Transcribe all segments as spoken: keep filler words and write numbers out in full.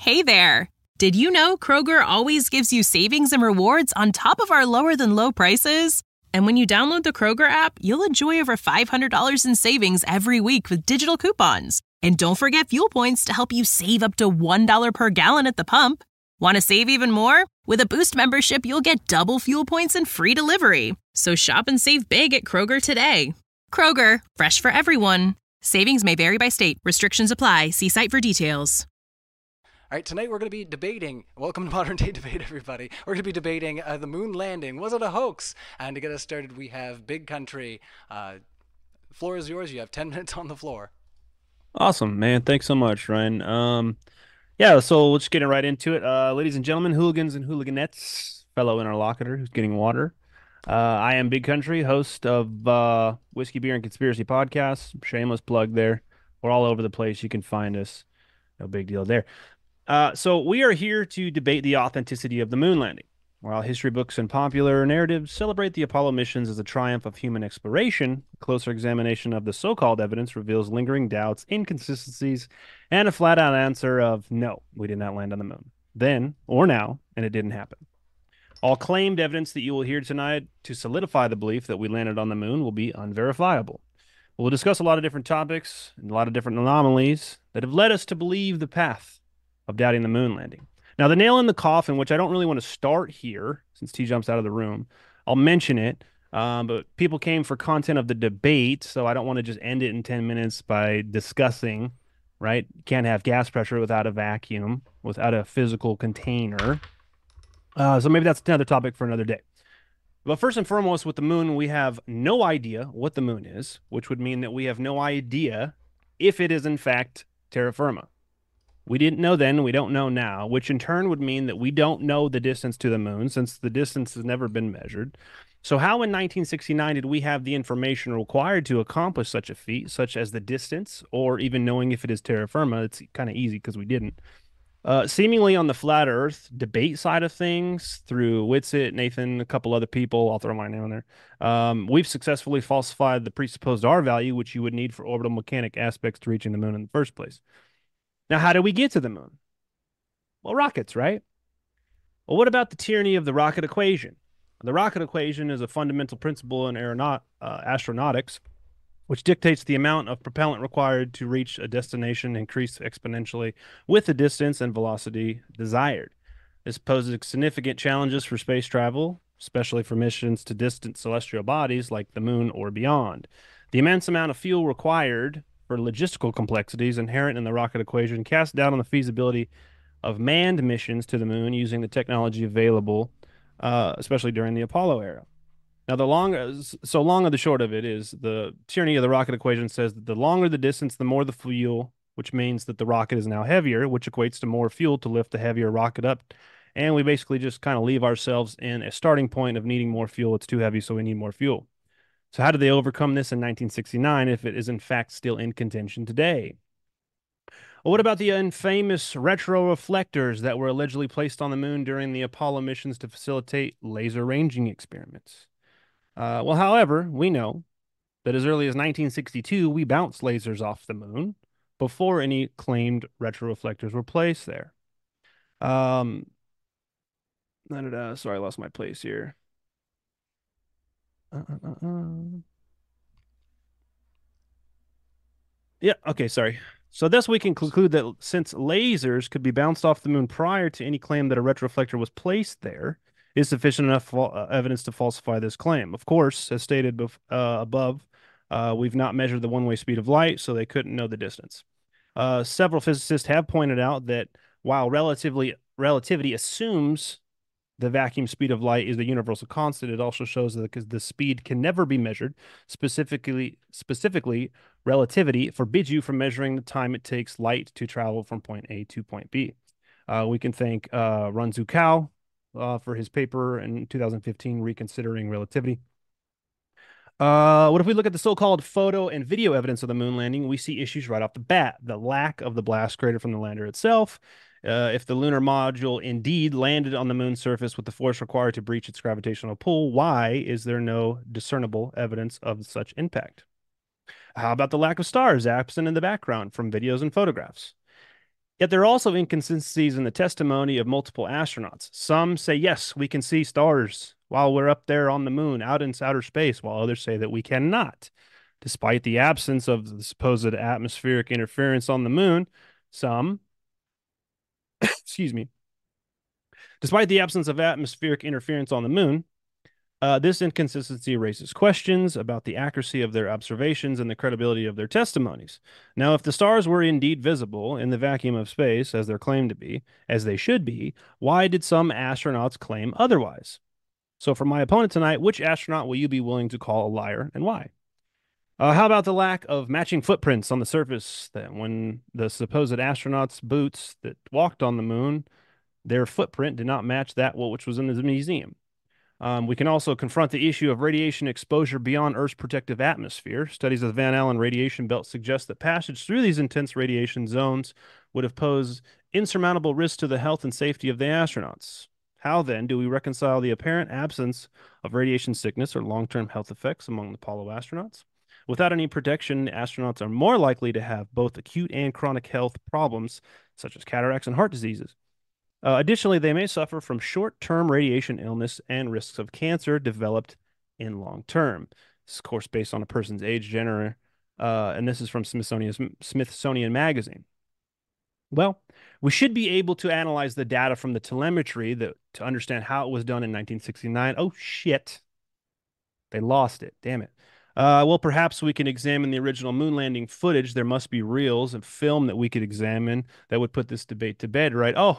Hey there! Did you know Kroger always gives you savings and rewards on top of our lower-than-low prices? And when you download the Kroger app, you'll enjoy over five hundred dollars in savings every week with digital coupons. And don't forget fuel points to help you save up to one dollar per gallon at the pump. Want to save even more? With a Boost membership, you'll get double fuel points and free delivery. So shop and save big at Kroger today. Kroger, fresh for everyone. Savings may vary by state. Restrictions apply. See site for details. All right, tonight we're going to be debating, welcome to Modern Day Debate, everybody. We're going to be debating uh, the moon landing. Was it a hoax? And to get us started, we have Big Country. Uh, floor is yours. You have ten minutes on the floor. Awesome, man. Thanks so much, Ryan. Um, yeah, so let's get right into it. Uh, ladies and gentlemen, hooligans and hooliganettes, fellow interlocutor who's getting water. Uh, I am Big Country, host of uh, Whiskey, Beer, and Conspiracy podcasts. Shameless plug there. We're all over the place. You can find us. No big deal there. Uh, so we are here to debate the authenticity of the moon landing. While history books and popular narratives celebrate the Apollo missions as a triumph of human exploration, a closer examination of the so-called evidence reveals lingering doubts, inconsistencies, and a flat-out answer of no, we did not land on the moon. Then, or now, and it didn't happen. All claimed evidence that you will hear tonight to solidify the belief that we landed on the moon will be unverifiable. We'll discuss a lot of different topics and a lot of different anomalies that have led us to believe the path of doubting the moon landing. Now, the nail in the coffin, which I don't really want to start here since T jumps out of the room, I'll mention it, um, but people came for content of the debate, so I don't want to just end it in ten minutes by discussing, right? Can't have gas pressure without a vacuum, without a physical container. Uh, so maybe that's another topic for another day. But first and foremost, with the moon, we have no idea what the moon is, which would mean that we have no idea if it is in fact terra firma. We didn't know then, we don't know now, which in turn would mean that we don't know the distance to the moon since the distance has never been measured. So how in nineteen sixty-nine did we have the information required to accomplish such a feat, such as the distance or even knowing if it is terra firma? It's kind of easy because we didn't. Uh, seemingly on the flat earth debate side of things, through Whitsitt, Nathan, a couple other people, I'll throw my name in there, um, we've successfully falsified the presupposed R value, which you would need for orbital mechanic aspects to reaching the moon in the first place. Now, how do we get to the moon? Well, rockets, right? Well, what about the tyranny of the rocket equation? The rocket equation is a fundamental principle in aeronaut, uh, astronautics, which dictates the amount of propellant required to reach a destination increase exponentially with the distance and velocity desired. This poses significant challenges for space travel, especially for missions to distant celestial bodies like the moon or beyond. The immense amount of fuel required for logistical complexities inherent in the rocket equation cast doubt on the feasibility of manned missions to the moon using the technology available, uh, especially during the Apollo era. Now, the long, so long of the short of it is the tyranny of the rocket equation says that the longer the distance, the more the fuel, which means that the rocket is now heavier, which equates to more fuel to lift the heavier rocket up. And we basically just kind of leave ourselves in a starting point of needing more fuel. It's too heavy, so we need more fuel. So how did they overcome this in nineteen sixty-nine if it is in fact still in contention today? Well, what about the infamous retroreflectors that were allegedly placed on the moon during the Apollo missions to facilitate laser ranging experiments? Uh, well, however, we know that as early as nineteen sixty-two, we bounced lasers off the moon before any claimed retroreflectors were placed there. Um, sorry, I lost my place here. Uh, uh, uh, uh. Yeah, okay, sorry. So thus we can conclude that since lasers could be bounced off the moon prior to any claim that a retroreflector was placed there, is sufficient enough uh, evidence to falsify this claim. Of course, as stated bef- uh, above, uh, we've not measured the one-way speed of light, so they couldn't know the distance. Uh, several physicists have pointed out that while relatively relativity assumes the vacuum speed of light is the universal constant, it also shows that the speed can never be measured. Specifically, specifically, relativity forbids you from measuring the time it takes light to travel from point A to point B. Uh, we can thank uh, Runzu Kao uh, for his paper in two thousand fifteen, Reconsidering Relativity. Uh, what if we look at the so-called photo and video evidence of the moon landing? We see issues right off the bat. The lack of the blast crater from the lander itself. Uh, if the lunar module indeed landed on the moon's surface with the force required to breach its gravitational pull, why is there no discernible evidence of such impact? How about the lack of stars absent in the background from videos and photographs? Yet there are also inconsistencies in the testimony of multiple astronauts. Some say, yes, we can see stars while we're up there on the moon, out in outer space, while others say that we cannot. Despite the absence of the supposed atmospheric interference on the moon, some, excuse me, despite the absence of atmospheric interference on the moon, Uh, this inconsistency raises questions about the accuracy of their observations and the credibility of their testimonies. Now, if the stars were indeed visible in the vacuum of space, as they're claimed to be, as they should be, why did some astronauts claim otherwise? So, for my opponent tonight, which astronaut will you be willing to call a liar and why? Uh, how about the lack of matching footprints on the surface that when the supposed astronauts' boots that walked on the moon, their footprint did not match that which was in the museum? Um, we can also confront the issue of radiation exposure beyond Earth's protective atmosphere. Studies of the Van Allen radiation belt suggest that passage through these intense radiation zones would have posed insurmountable risks to the health and safety of the astronauts. How then do we reconcile the apparent absence of radiation sickness or long-term health effects among the Apollo astronauts? Without any protection, astronauts are more likely to have both acute and chronic health problems, such as cataracts and heart diseases. Uh, additionally, they may suffer from short-term radiation illness and risks of cancer developed in long term. This is, of course, based on a person's age, gender, uh, and this is from Smithsonian, Smithsonian Magazine. Well, we should be able to analyze the data from the telemetry that, to understand how it was done in nineteen sixty-nine. Oh, shit. They lost it. Damn it. Uh, well, perhaps we can examine the original moon landing footage. There must be reels and film that we could examine that would put this debate to bed, right? Oh,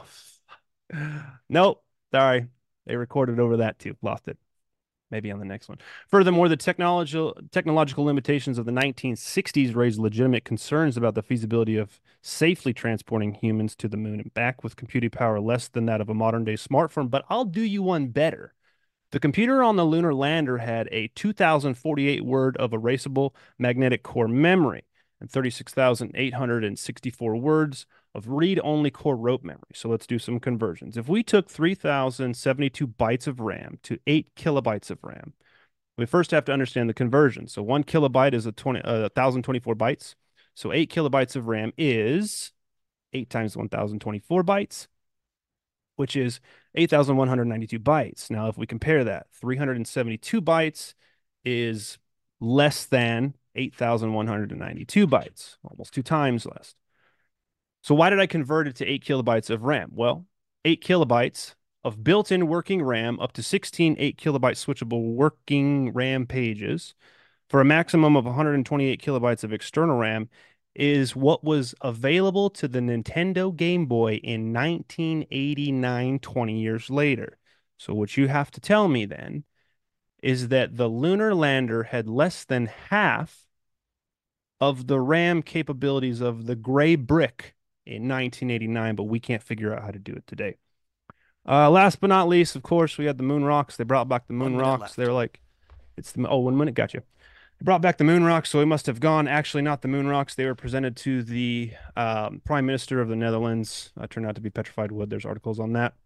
nope. Sorry. They recorded over that too. Lost it. Maybe on the next one. Furthermore, the technological technological limitations of the nineteen sixties raised legitimate concerns about the feasibility of safely transporting humans to the moon and back with computing power less than that of a modern day smartphone. But I'll do you one better. The computer on the lunar lander had a two thousand forty-eight word of erasable magnetic core memory and thirty-six thousand eight hundred sixty-four words of read-only core rope memory. So let's do some conversions. If we took three thousand seventy-two bytes of RAM to eight kilobytes of RAM, we first have to understand the conversion. So one kilobyte is a twenty, uh, one thousand twenty-four bytes. So eight kilobytes of RAM is eight times one thousand twenty-four bytes, which is eight thousand one hundred ninety-two bytes. Now, if we compare that, three hundred seventy-two bytes is less than eight thousand one hundred ninety-two bytes, almost two times less. So why did I convert it to eight kilobytes of RAM? Well, eight kilobytes of built-in working RAM up to sixteen eight kilobyte switchable working RAM pages for a maximum of one hundred twenty-eight kilobytes of external RAM is what was available to the Nintendo Game Boy in nineteen eighty-nine, twenty years later. So what you have to tell me then is that the lunar lander had less than half of the RAM capabilities of the gray brick in nineteen eighty-nine, but we can't figure out how to do it today. Uh, last but not least, of course, we had the moon rocks. They brought back the moon rocks. They were like, it's the, oh, one minute, gotcha. They brought back the moon rocks, so we must have gone. Actually, not the moon rocks. They were presented to the um, Prime Minister of the Netherlands. Uh, turned out to be petrified wood. There's articles on that.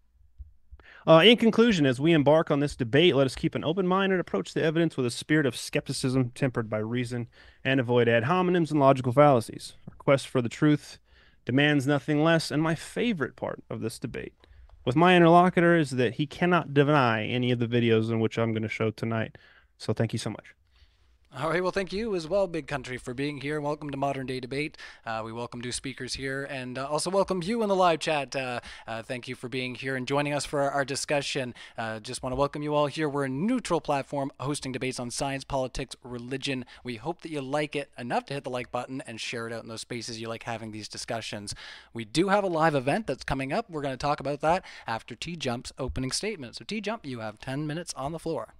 Uh, in conclusion, as we embark on this debate, let us keep an open mind and approach the evidence with a spirit of skepticism tempered by reason and avoid ad hominems and logical fallacies. Our quest for the truth demands nothing less, and my favorite part of this debate with my interlocutor is that he cannot deny any of the videos in which I'm going to show tonight. So thank you so much. All right, well, thank you as well, Big Country, for being here. Welcome to Modern Day Debate. Uh, we welcome new speakers here, and uh, also welcome you in the live chat. Uh, uh, thank you for being here and joining us for our, our discussion. Uh, just want to welcome you all here. We're a neutral platform hosting debates on science, politics, religion. We hope that you like it enough to hit the like button and share it out in those spaces you like having these discussions. We do have a live event that's coming up. We're going to talk about that after T-Jump's opening statement. So T-Jump, you have ten minutes on the floor.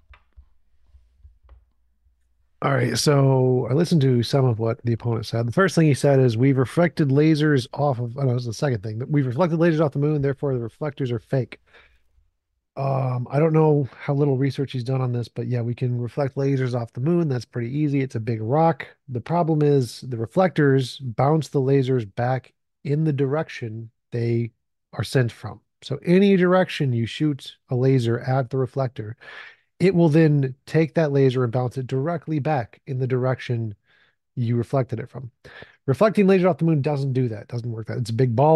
All right, so I listened to some of what the opponent said. The first thing he said is we've reflected lasers off of, oh, no, it was the second thing, that we've reflected lasers off the moon, therefore the reflectors are fake. Um, I don't know how little research he's done on this, but yeah, we can reflect lasers off the moon. That's pretty easy. It's a big rock. The problem is the reflectors bounce the lasers back in the direction they are sent from. So any direction you shoot a laser at the reflector, it will then take that laser and bounce it directly back in the direction you reflected it from. Reflecting laser off the moon doesn't do that. Doesn't work that. It's a big ball.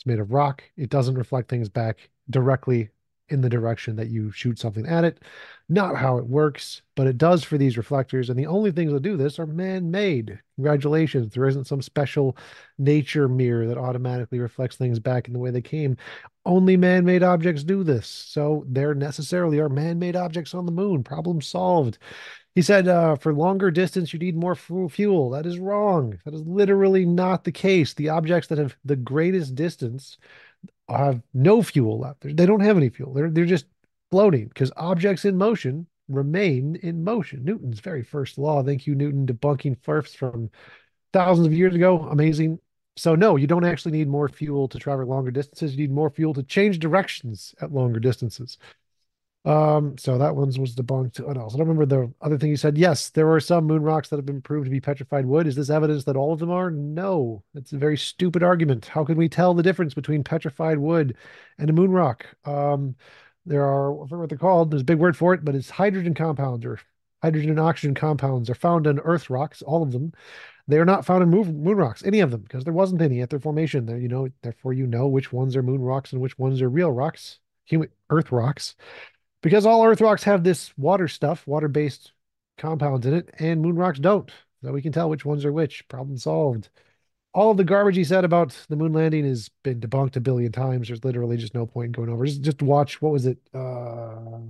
It's made of rock. It doesn't reflect things back directly in the direction that you shoot something at it. Not how it works, but it does for these reflectors. And the only things that do this are man-made. Congratulations. There isn't some special nature mirror that automatically reflects things back in the way they came. Only man-made objects do this. So there necessarily are man-made objects on the moon. Problem solved. He said, uh, for longer distance, you need more fuel. That is wrong. That is literally not the case. The objects that have the greatest distance have no fuel left. They don't have any fuel. They're they're just floating because objects in motion remain in motion. Newton's very first law. Thank you, Newton, debunking firsts from thousands of years ago. Amazing. So no, you don't actually need more fuel to travel longer distances. You need more fuel to change directions at longer distances. Um, so that one was debunked. What else? I don't remember the other thing you said. Yes, there are some moon rocks that have been proved to be petrified wood. Is this evidence that all of them are? No. It's a very stupid argument. How can we tell the difference between petrified wood and a moon rock? Um, there are, I forget what they're called. There's a big word for it, but it's hydrogen compounds or hydrogen and oxygen compounds are found in earth rocks, all of them. They are not found in moon, moon rocks, any of them, because there wasn't any at their formation. There, you know, therefore you know which ones are moon rocks and which ones are real rocks, human earth rocks. Because all earth rocks have this water stuff, water-based compounds in it, and moon rocks don't. So we can tell which ones are which. Problem solved. All of the garbage he said about the moon landing has been debunked a billion times. There's literally just no point in going over. Just, just watch, what was it? Uh,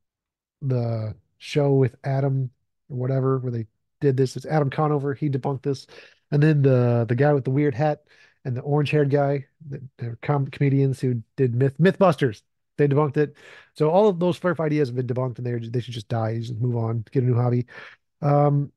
the show with Adam or whatever, where they did this. It's Adam Conover. He debunked this. And then the the guy with the weird hat and the orange-haired guy, the, the com comedians who did Myth Mythbusters. They debunked it. So all of those first ideas have been debunked, and they they should just die, just move on, get a new hobby. Um,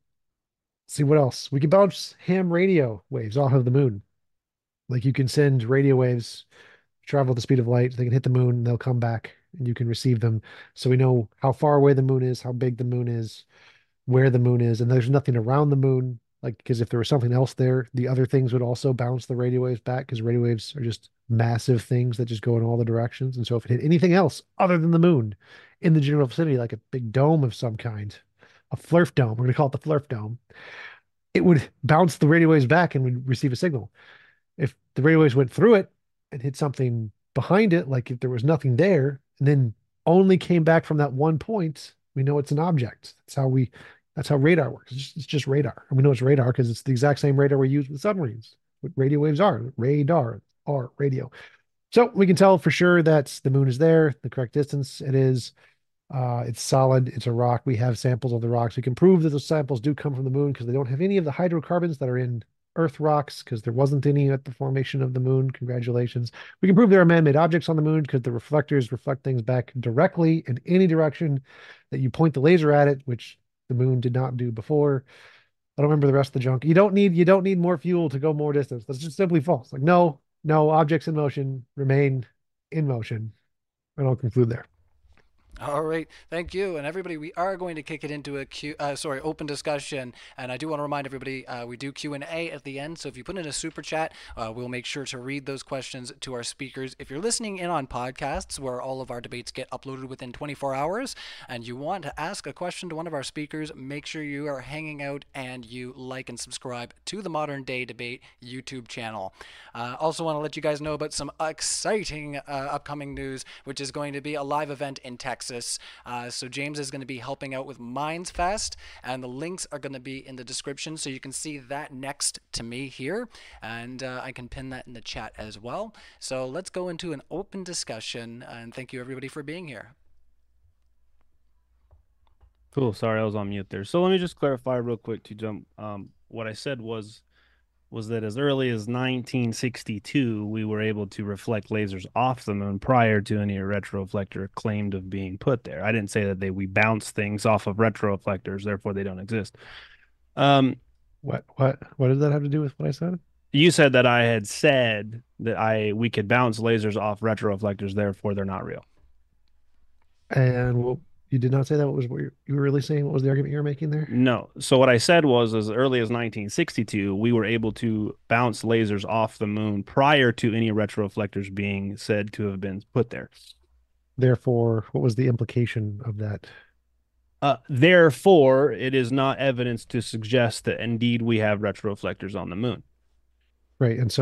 see what else. We can bounce ham radio waves off of the moon. Like you can send radio waves, travel at the speed of light. They can hit the moon, and they'll come back, and you can receive them. So we know how far away the moon is, how big the moon is, where the moon is, and there's nothing around the moon. Like, because if there was something else there, the other things would also bounce the radio waves back because radio waves are just massive things that just go in all the directions. And so if it hit anything else other than the moon in the general vicinity, like a big dome of some kind, a flurf dome, we're going to call it the flurf dome, it would bounce the radio waves back and would receive a signal. If the radio waves went through it and hit something behind it, like if there was nothing there, and then only came back from that one point, we know it's an object. That's how we That's how radar works. It's just, it's just radar. And we know it's radar because it's the exact same radar we use with submarines. What radio waves are. Radar are radio. So we can tell for sure that the moon is there, the correct distance it is. Uh, it's solid. It's a rock. We have samples of the rocks. We can prove that those samples do come from the moon because they don't have any of the hydrocarbons that are in Earth rocks because there wasn't any at the formation of the moon. Congratulations. We can prove there are man-made objects on the moon because the reflectors reflect things back directly in any direction that you point the laser at it, which the moon did not do before. I don't remember the rest of the junk. You don't need you don't need more fuel to go more distance. That's just simply false. Like no, no objects in motion remain in motion. And I'll conclude there. All right, thank you. And everybody, we are going to kick it into a Q, uh, sorry, open discussion. And I do want to remind everybody, uh, we do Q and A at the end. So if you put in a super chat, uh, we'll make sure to read those questions to our speakers. If you're listening in on podcasts where all of our debates get uploaded within twenty-four hours, and you want to ask a question to one of our speakers, make sure you are hanging out and you like and subscribe to the Modern Day Debate YouTube channel. Uh, also want to let you guys know about some exciting uh, upcoming news, which is going to be a live event in Texas. Uh, so James is going to be helping out with Minds Fest, and the links are going to be in the description, so you can see that next to me here, and uh, I can pin that in the chat as well. So let's go into an open discussion, and thank you everybody for being here. Cool. Sorry, I was on mute there. So let me just clarify real quick to jump. Um, what I said was was that as early as nineteen sixty-two, we were able to reflect lasers off the moon prior to any retroreflector claimed of being put there. I didn't say that they we bounce things off of retroreflectors, therefore they don't exist. Um, what what what does that have to do with what I said? You said that I had said that I we could bounce lasers off retroreflectors, therefore they're not real. And well, you did not say that. What was what you were really saying? What was the argument you were making there? No. So what I said was as early as nineteen sixty-two, we were able to bounce lasers off the moon prior to any retroreflectors being said to have been put there. Therefore, what was the implication of that? Uh, therefore, it is not evidence to suggest that indeed we have retroreflectors on the moon. Right. And so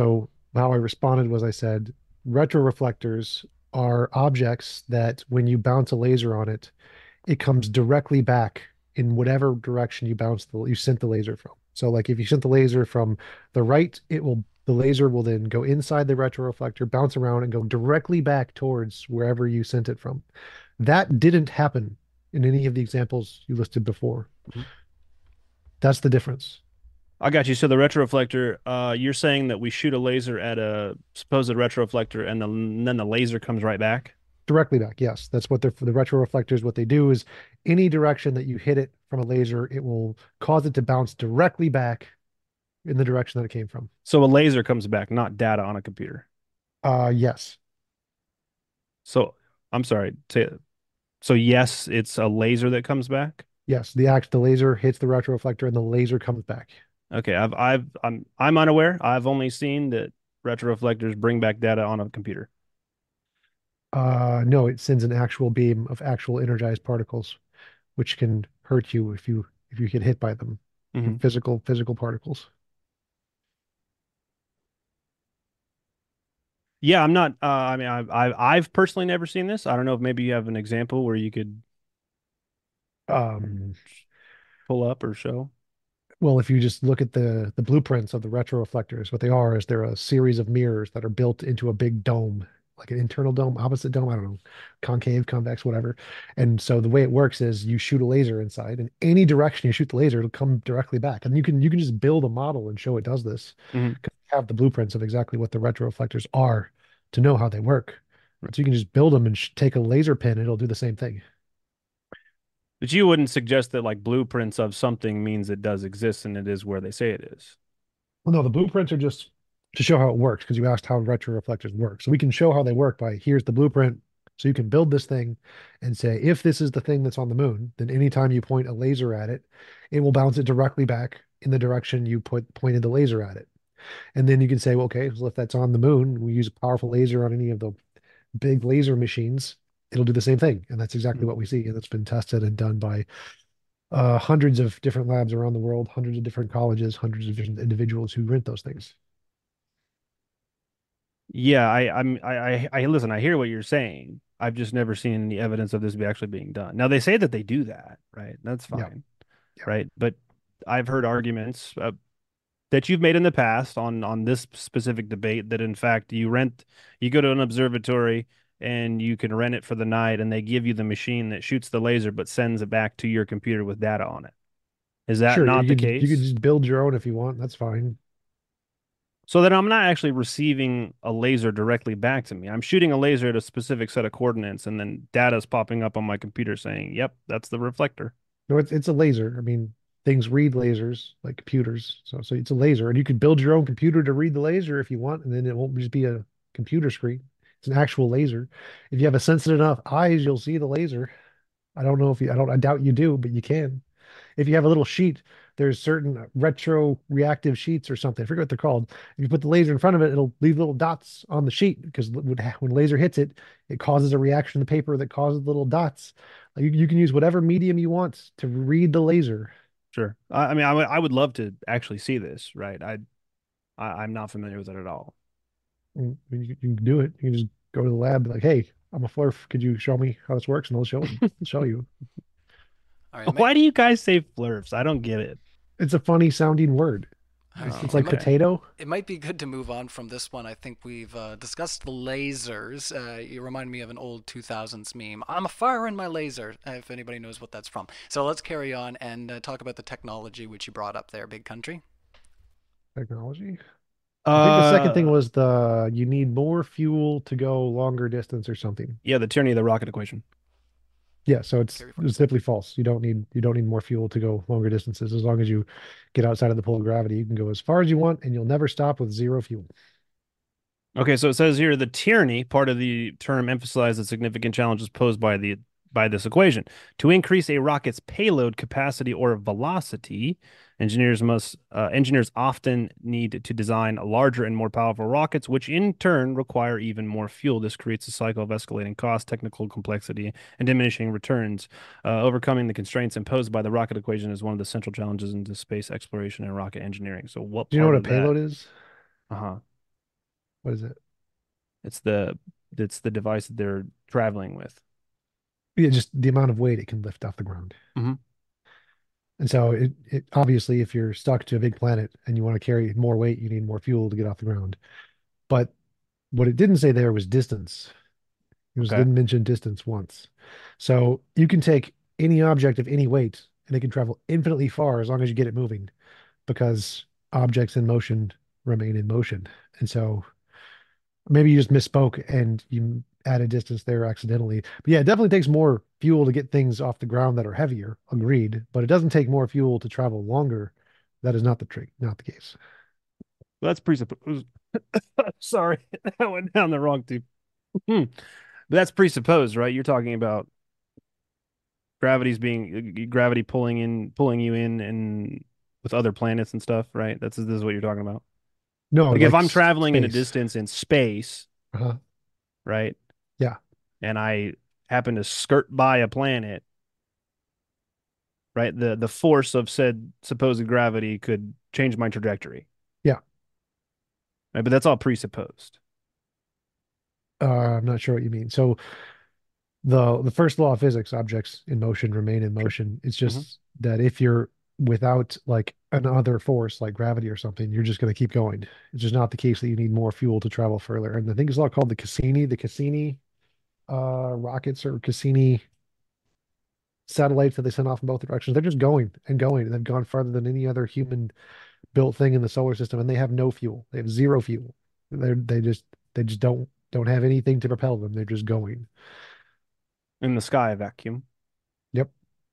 How I responded was I said, retroreflectors are objects that when you bounce a laser on it, it comes directly back in whatever direction you bounce the you sent the laser from. So like if you sent the laser from the right, it will the laser will then go inside the retroreflector, bounce around, and go directly back towards wherever you sent it from. That didn't happen in any of the examples you listed before. Mhm. That's the difference. I got you. So the retroreflector, uh, you're saying that we shoot a laser at a supposed retroreflector, and, the, and then the laser comes right back. Directly back, yes. That's what they're for the retroreflectors. What they do is any direction that you hit it from a laser, it will cause it to bounce directly back in the direction that it came from. So a laser comes back, not data on a computer. Uh, yes. So I'm sorry. Say, so yes, it's a laser that comes back. Yes, the act the laser hits the retroreflector and the laser comes back. Okay, I've I've I'm I'm unaware. I've only seen that retroreflectors bring back data on a computer. Uh, no, it sends an actual beam of actual energized particles, which can hurt you if you if you get hit by them. Hmm. Physical physical particles. Yeah, I'm not. Uh, I mean, I've I've I've personally never seen this. I don't know if maybe you have an example where you could Um, pull up or show. well, if you just look at the the blueprints of the retroreflectors, what they are is they're a series of mirrors that are built into a big dome, like an internal dome, opposite dome, I don't know, concave, convex, whatever. And so the way it works is you shoot a laser inside, and any direction you shoot the laser, it'll come directly back. And you can you can just build a model and show it does this Hmm. because you have the blueprints of exactly what the retroreflectors are to know how they work. So you can just build them and sh take a laser pin, and it'll do the same thing. But you wouldn't suggest that like blueprints of something means it does exist and it is where they say it is. Well, no, the blueprints are just to show how it works because you asked how retroreflectors work. So we can show how they work by here's the blueprint. So you can build this thing and say, if this is the thing that's on the moon, then anytime you point a laser at it, it will bounce it directly back in the direction you put pointed the laser at it. And then you can say, well, okay, so if that's on the moon, we use a powerful laser on any of the big laser machines, it'll do the same thing. And that's exactly Mhm. what we see. And it's been tested and done by uh, hundreds of different labs around the world, hundreds of different colleges, hundreds of different individuals who rent those things. Yeah, I I'm I, I I listen, I hear what you're saying. I've just never seen any evidence of this be actually being done. Now they say that they do that, right? That's Yeah, fine, yeah. right? But I've heard arguments uh, that you've made in the past on on this specific debate that in fact you rent you go to an observatory and you can rent it for the night and they give you the machine that shoots the laser but sends it back to your computer with data on it. Is that Sure, not you the could you could case? just build your own if you want. That's fine. So that I'm not actually receiving a laser directly back to me. I'm shooting a laser at a specific set of coordinates, and then data's popping up on my computer saying, "Yep, that's the reflector." No, it's it's a laser. I mean, things read lasers like computers. So so it's a laser, and you could build your own computer to read the laser if you want, and then it won't just be a computer screen. It's an actual laser. If you have a sensitive enough eyes, you'll see the laser. I don't know if you, I don't, I doubt you do, but you can. If you have a little sheet, there's certain retro reactive sheets or something. I forget what they're called. If you put the laser in front of it, it'll leave little dots on the sheet because when laser hits it, it causes a reaction in the paper that causes little dots. You, you can use whatever medium you want to read the laser. Sure. I, I mean, I would I would love to actually see this, right? I, I I'm not familiar with it at all. And you, you can do it. You can just go to the lab, be like, hey, I'm a flurf. Could you show me how this works? And they'll show show you. All right, Why do you guys say flurfs? I don't get it. It's a funny sounding word. All It's, right. it's Oh, It like might okay. potato. it might be good to move on from this one. I think we've uh, discussed the lasers. Uh, you remind me of an old two thousands meme. I'm a fire in my laser, uh, if anybody knows what that's from. So let's carry on and uh, talk about the technology which you brought up there, Big Country. Technology. I think the second thing Uh, was the you need more fuel to go longer distance or something. yeah, the tyranny of the rocket equation. Yeah, so it's Carry forward. it's simply false. You don't need you don't need more fuel to go longer distances. As long as you get outside of the pull of gravity, you can go as far as you want, and you'll never stop with zero fuel. Okay, so it says here the tyranny part of the term emphasizes the significant challenges posed by the by this equation. To increase a rocket's payload capacity or velocity, engineers must uh, engineers often need to design larger and more powerful rockets, which in turn require even more fuel. This creates a cycle of escalating cost, technical complexity, and diminishing returns. Uh, overcoming the constraints imposed by the rocket equation is one of the central challenges into space exploration and rocket engineering. So, what Do you know part what a of that? payload is? Uh-huh. What is it? It's the it's the device that they're traveling with. Yeah, just the amount of weight it can lift off the ground. Hmm. And so it, it obviously, if you're stuck to a big planet and you want to carry more weight, you need more fuel to get off the ground. But what it didn't say there was distance. It was Okay. didn't mention distance once. So you can take any object of any weight and it can travel infinitely far as long as you get it moving because objects in motion remain in motion. And so maybe you just misspoke and you added distance there accidentally. But yeah, it definitely takes more fuel to get things off the ground that are heavier, agreed, but it doesn't take more fuel to travel longer. That is not the trick, not the case. Well, that's presupposed. Sorry, that went down the wrong tube. Hmm. But that's presupposed, right? You're talking about gravity's being gravity pulling in, pulling you in, and with other planets and stuff, right? That's this is what you're talking about. No, Like if like I'm s- traveling in a space. distance in space, Uh-huh. right, Yeah. and I happen to skirt by a planet, right, the the force of said supposed gravity could change my trajectory, Yeah. right? But that's all presupposed. Uh, I'm not sure what you mean. So the the first law of physics, objects in motion remain in Sure. motion. It's Hmm. just that if you're without like another force like gravity or something, you're just going to keep going. It's just not the case that you need more fuel to travel further. And I think it's a law called the Cassini, the Cassini uh rockets or Cassini satellites that they send off in both directions. They're just going and going, and they've gone farther than any other human built thing in the solar system, and they have no fuel. They have zero fuel. They're they just they just don't don't have anything to propel them. They're just going. In the sky vacuum. Yep.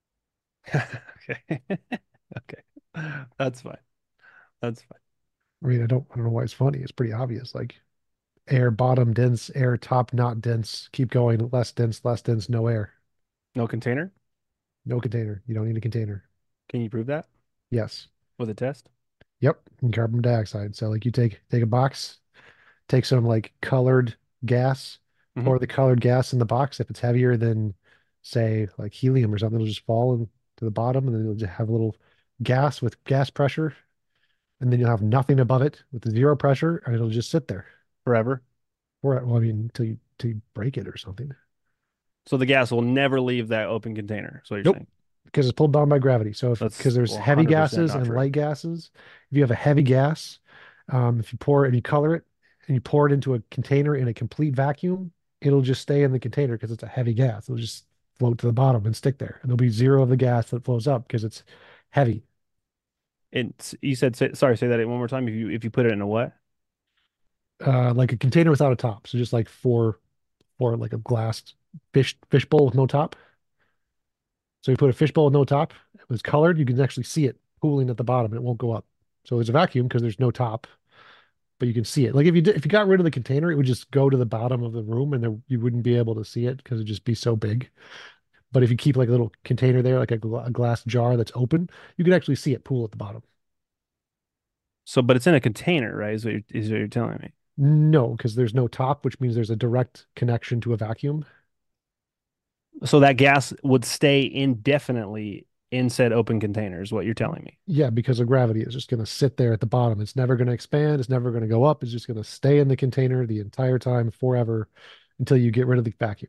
Okay. Okay. That's fine. That's fine. I mean, I don't I don't know why it's funny. It's pretty obvious. Like air bottom dense, air top not dense. Keep going, less dense, less dense, no air. No container? No container. You don't need a container. Can you prove that Yes. with a test? Yep. And carbon dioxide. So like you take take a box, take some like colored gas, Hmm. pour the colored gas in the box. If it's heavier than, say, like helium or something, it'll just fall into the bottom, and then you'll just have a little gas with gas pressure, and then you'll have nothing above it with zero pressure, and it'll just sit there. Forever. Or, well, I mean, until you, until you break it or something. So the gas will never leave that open container. So you're Nope, saying because it's pulled down by gravity. So if because that's there's heavy one hundred percent gases not and true. light gases, if you have a heavy gas, um, if you pour it and you color it and you pour it into a container in a complete vacuum, it'll just stay in the container because it's a heavy gas. It'll just float to the bottom and stick there. And there'll be zero of the gas that flows up because it's heavy. It's you said say, sorry, say that one more time. If you if you put it in a what? Uh, like a container without a top. So just like for for like a glass fish fish bowl with no top. So you put a fish bowl with no top, it was colored, you can actually see it pooling at the bottom and it won't go up. So there's a vacuum because there's no top, but you can see it. Like if you did, if you got rid of the container, it would just go to the bottom of the room and there, you wouldn't be able to see it because it'd just be so big. But if you keep like a little container there, like a, gla- a glass jar that's open, you can actually see it pool at the bottom. So, but it's in a container, right? Is what you're, is what you're telling me. No, because there's no top, which means there's a direct connection to a vacuum. So that gas would stay indefinitely in said open container, is what you're telling me. Yeah, because of gravity, it's just going to sit there at the bottom. It's never going to expand. It's never going to go up. It's just going to stay in the container the entire time forever until you get rid of the vacuum.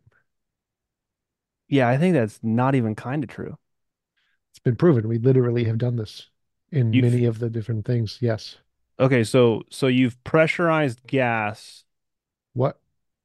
Yeah, I think that's not even kind of true. It's been proven. We literally have done this in You've many of the different things. Yes. okay, so so you've pressurized gas, What?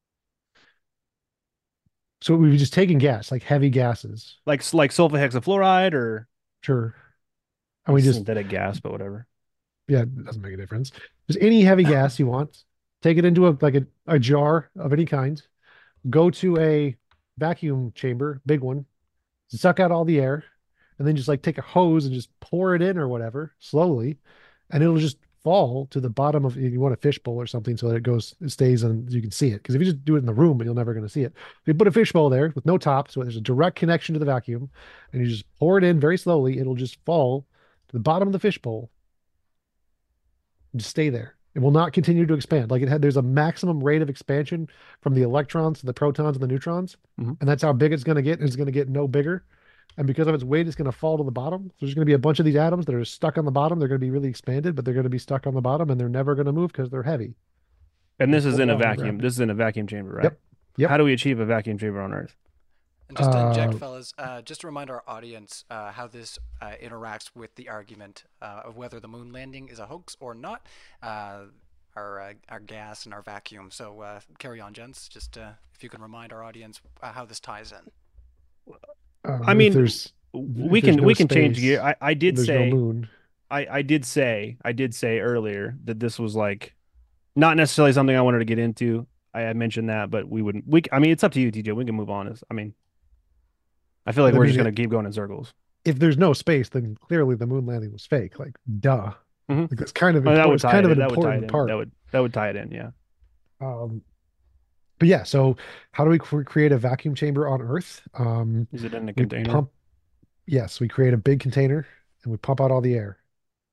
So we've just taken gas, like heavy gases. like like sulfahexafluoride or Sure. And we just, synthetic gas, but whatever. yeah, it doesn't make a difference. Just any heavy gas you want, take it into a like a, a jar of any kind, go to a vacuum chamber, big one, suck out all the air, and then just like take a hose and just pour it in or whatever slowly, and it'll just fall to the bottom of you want a fishbowl or something so that it goes, it stays and you can see it. Because if you just do it in the room, you're never going to see it. If you put a fishbowl there with no top, so there's a direct connection to the vacuum, and you just pour it in very slowly, it'll just fall to the bottom of the fishbowl and just stay there. It will not continue to expand. Like it had, there's a maximum rate of expansion from the electrons to the protons and the neutrons, Mhm. and that's how big it's going to get. And it's going to get no bigger. And because of its weight, it's going to fall to the bottom. So there's going to be a bunch of these atoms that are stuck on the bottom. They're going to be really expanded, but they're going to be stuck on the bottom and they're never going to move because they're heavy. And We this is pull in it a out by vacuum. gravity. This is in a vacuum chamber, right? Yep. Yep. How do we achieve a vacuum chamber on Earth? And just to inject, Uh, fellas, uh, just to remind our audience uh, how this uh, interacts with the argument uh, of whether the moon landing is a hoax or not, uh, our uh, our gas and our vacuum. So uh, carry on, gents. Just uh, if you can remind our audience uh, how this ties in. I um, if mean, there's we if there's can no we can change gear. space I, I and did there's no say moon, I, I did say I did say earlier that this was like not necessarily something I wanted to get into. I had mentioned that, but we wouldn't. We I mean, it's up to you, T J. We can move on. It's- I mean, I feel like but I we're just mean, gonna it, keep going in circles. if there's no space, then clearly the moon landing was fake. Like, duh. hmm Like that's kind of that important. would It's tie kind it of in. an That would tie it important in. That part. would that would tie it in. Yeah. Um, but yeah, so how do we cre- create a vacuum chamber on Earth? Um, Is it in a we container? pump. Yes, we create a big container and we pump out all the air.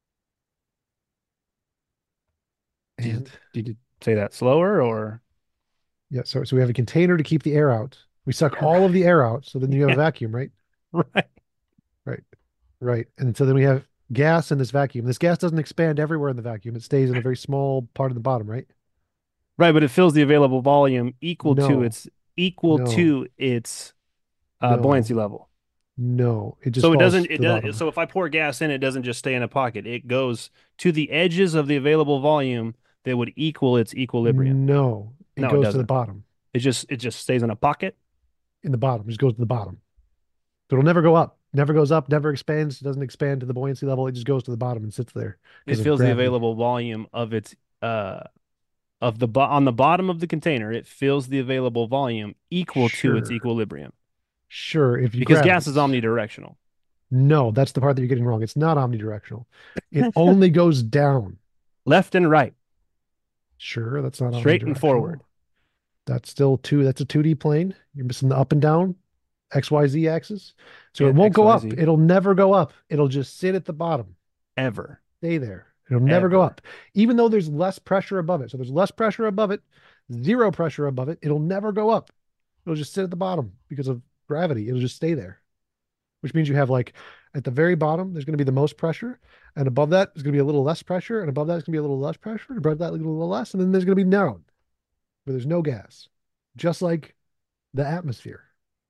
Did, And did you say that slower or yeah, so so we have a container to keep the air out. We suck all of the air out, so then you have a yeah, vacuum, right? right? Right. Right. And so then we have gas in this vacuum. This gas doesn't expand everywhere in the vacuum. It stays in a very small part of the bottom, right? Right, but it fills the available volume equal to No, its equal no, to its uh, buoyancy no, level. no. It just So it falls doesn't to it the does bottom. so if I pour gas in, it doesn't just stay in a pocket. It goes to the edges of the available volume that would equal its equilibrium. No, it No, it goes to the doesn't. bottom. It just it just stays in a pocket. In the bottom. It just goes to the bottom. So it'll never go up. Never goes up, never expands. It doesn't expand to the buoyancy level. It just goes to the bottom and sits there It because of fills the gravity. available volume of its uh of the bo- on the bottom of the container. It fills the available volume equal to its Sure. equilibrium Sure. If you because grab gas is it. omnidirectional. No, that's the part that you're getting wrong. It's not omnidirectional. It only goes down. Left and right, Sure, that's not straight and omnidirectional. forward. That's still two. That's a two D plane. You're missing the up and down, X Y Z axis. So Yeah, it won't X go Y up. Z. It'll never go up. It'll just sit at the bottom, Ever. stay there. It'll never go Ever. up, even though there's less pressure above it. So there's less pressure above it, zero pressure above it. It'll never go up. It'll just sit at the bottom because of gravity. It'll just stay there, which means you have like at the very bottom, there's going to be the most pressure. And above that, there's going to be a little less pressure. And above that, it's going to be a little less pressure. And above that, a little less. And then there's going to be narrowed where there's no gas, just like the atmosphere.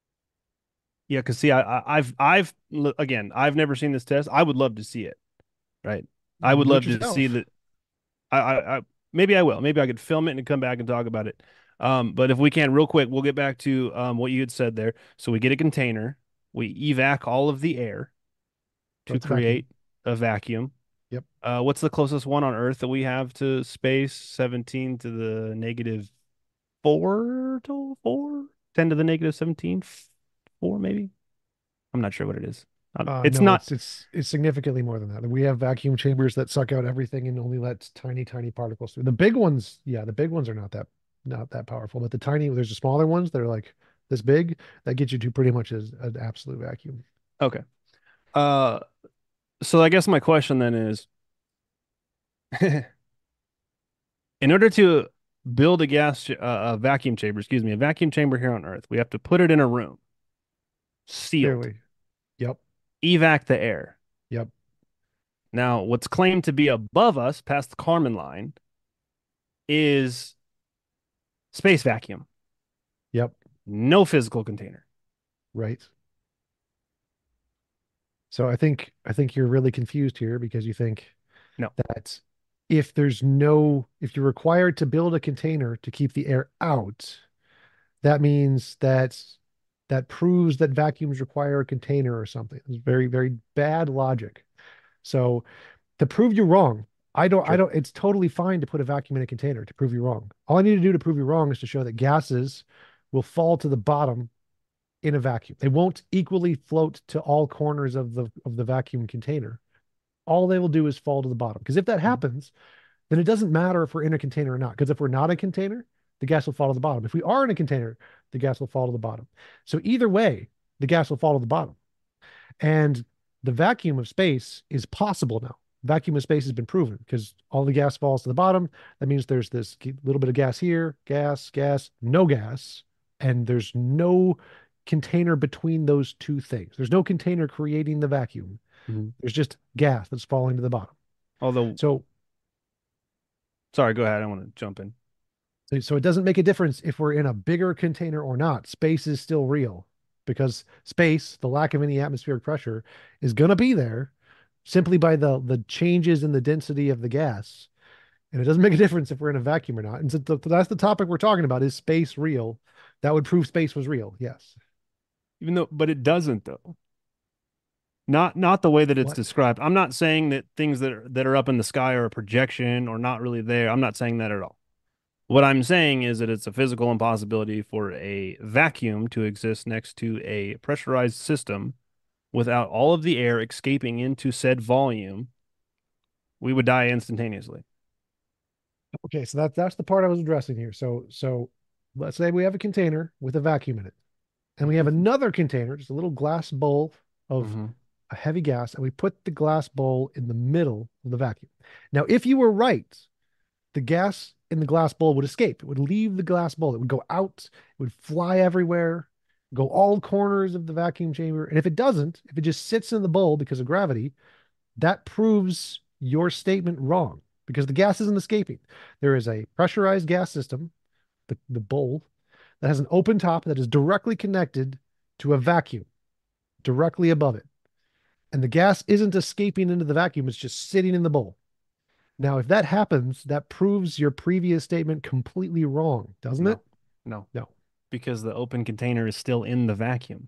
Yeah, because see, I, I, I've, I've, l- again, I've never seen this test. I would love to see it. Right. I would Do love it to see yourself. that. I, I, I, maybe I will. Maybe I could film it and come back and talk about it. Um, but if we can, real quick, we'll get back to um what you had said there. So we get a container, we evac all of the air to That's vacuum. create a vacuum. Yep. Uh, what's the closest one on Earth that we have to space? seventeen to the negative four to four? ten to the negative seventeen? Four, maybe? I'm not sure what it is. Um, Uh, it's no, not. it's it's it's significantly more than that. We have vacuum chambers that suck out everything and only let tiny, tiny particles through. The big ones, yeah, the big ones are not that not that powerful, but the tiny, there's the smaller ones that are like this big that get you to pretty much as an absolute vacuum. Okay. Uh, so I guess my question then is, in order to build a gas, ch- uh, a vacuum chamber, excuse me, a vacuum chamber here on Earth, we have to put it in a room, sealed, Clearly. Yep. evac the air. Yep. Now, what's claimed to be above us, past the Kármán line, is space vacuum, Yep. no physical container. Right. So I think I think you're really confused here because you think No. that if there's no if you're required to build a container to keep the air out, that means that that proves that vacuums require a container or something. It's very, very bad logic. So to prove you wrong, I don't I Sure. don't it's totally fine to put a vacuum in a container to prove you wrong. All I need to do to prove you wrong is to show that gases will fall to the bottom in a vacuum. They won't equally float to all corners of the of the vacuum container. All they will do is fall to the bottom. Because if that happens, then it doesn't matter if we're in a container or not. Because if we're not a container, the gas will fall to the bottom. If we are in a container, the gas will fall to the bottom. So either way, the gas will fall to the bottom. And the vacuum of space is possible now. Vacuum of space has been proven because all the gas falls to the bottom. That means there's this little bit of gas here, gas, gas, no gas, and there's no container between those two things. There's no container creating the vacuum. Mhm. There's just gas that's falling to the bottom. Although, So sorry, go ahead. I want to jump in. So, so it doesn't make a difference if we're in a bigger container or not. Space is still real because space, the lack of any atmospheric pressure, is going to be there simply by the the changes in the density of the gas. And it doesn't make a difference if we're in a vacuum or not. And so the, that's the topic we're talking about. Is space real? That would prove space was real. Yes. Even though, but it doesn't though. Not not the way that it's What? described. I'm not saying that things that are, that are up in the sky are a projection or not really there. I'm not saying that at all. What I'm saying is that it's a physical impossibility for a vacuum to exist next to a pressurized system without all of the air escaping into said volume. We would die instantaneously. Okay, so that that's the part I was addressing here. So so let's say we have a container with a vacuum in it, and we have another container, just a little glass bowl of Mm-hmm. a heavy gas, and we put the glass bowl in the middle of the vacuum. Now, if you were right, the gas in the glass bowl would escape. It would leave the glass bowl. It would go out. It would fly everywhere, go all corners of the vacuum chamber. And if it doesn't, if it just sits in the bowl because of gravity, that proves your statement wrong because the gas isn't escaping. There is a pressurized gas system, the, the bowl, that has an open top that is directly connected to a vacuum directly above it. And the gas isn't escaping into the vacuum, it's just sitting in the bowl. Now, if that happens, that proves your previous statement completely wrong, doesn't No. it? No. No. Because the open container is still in the vacuum.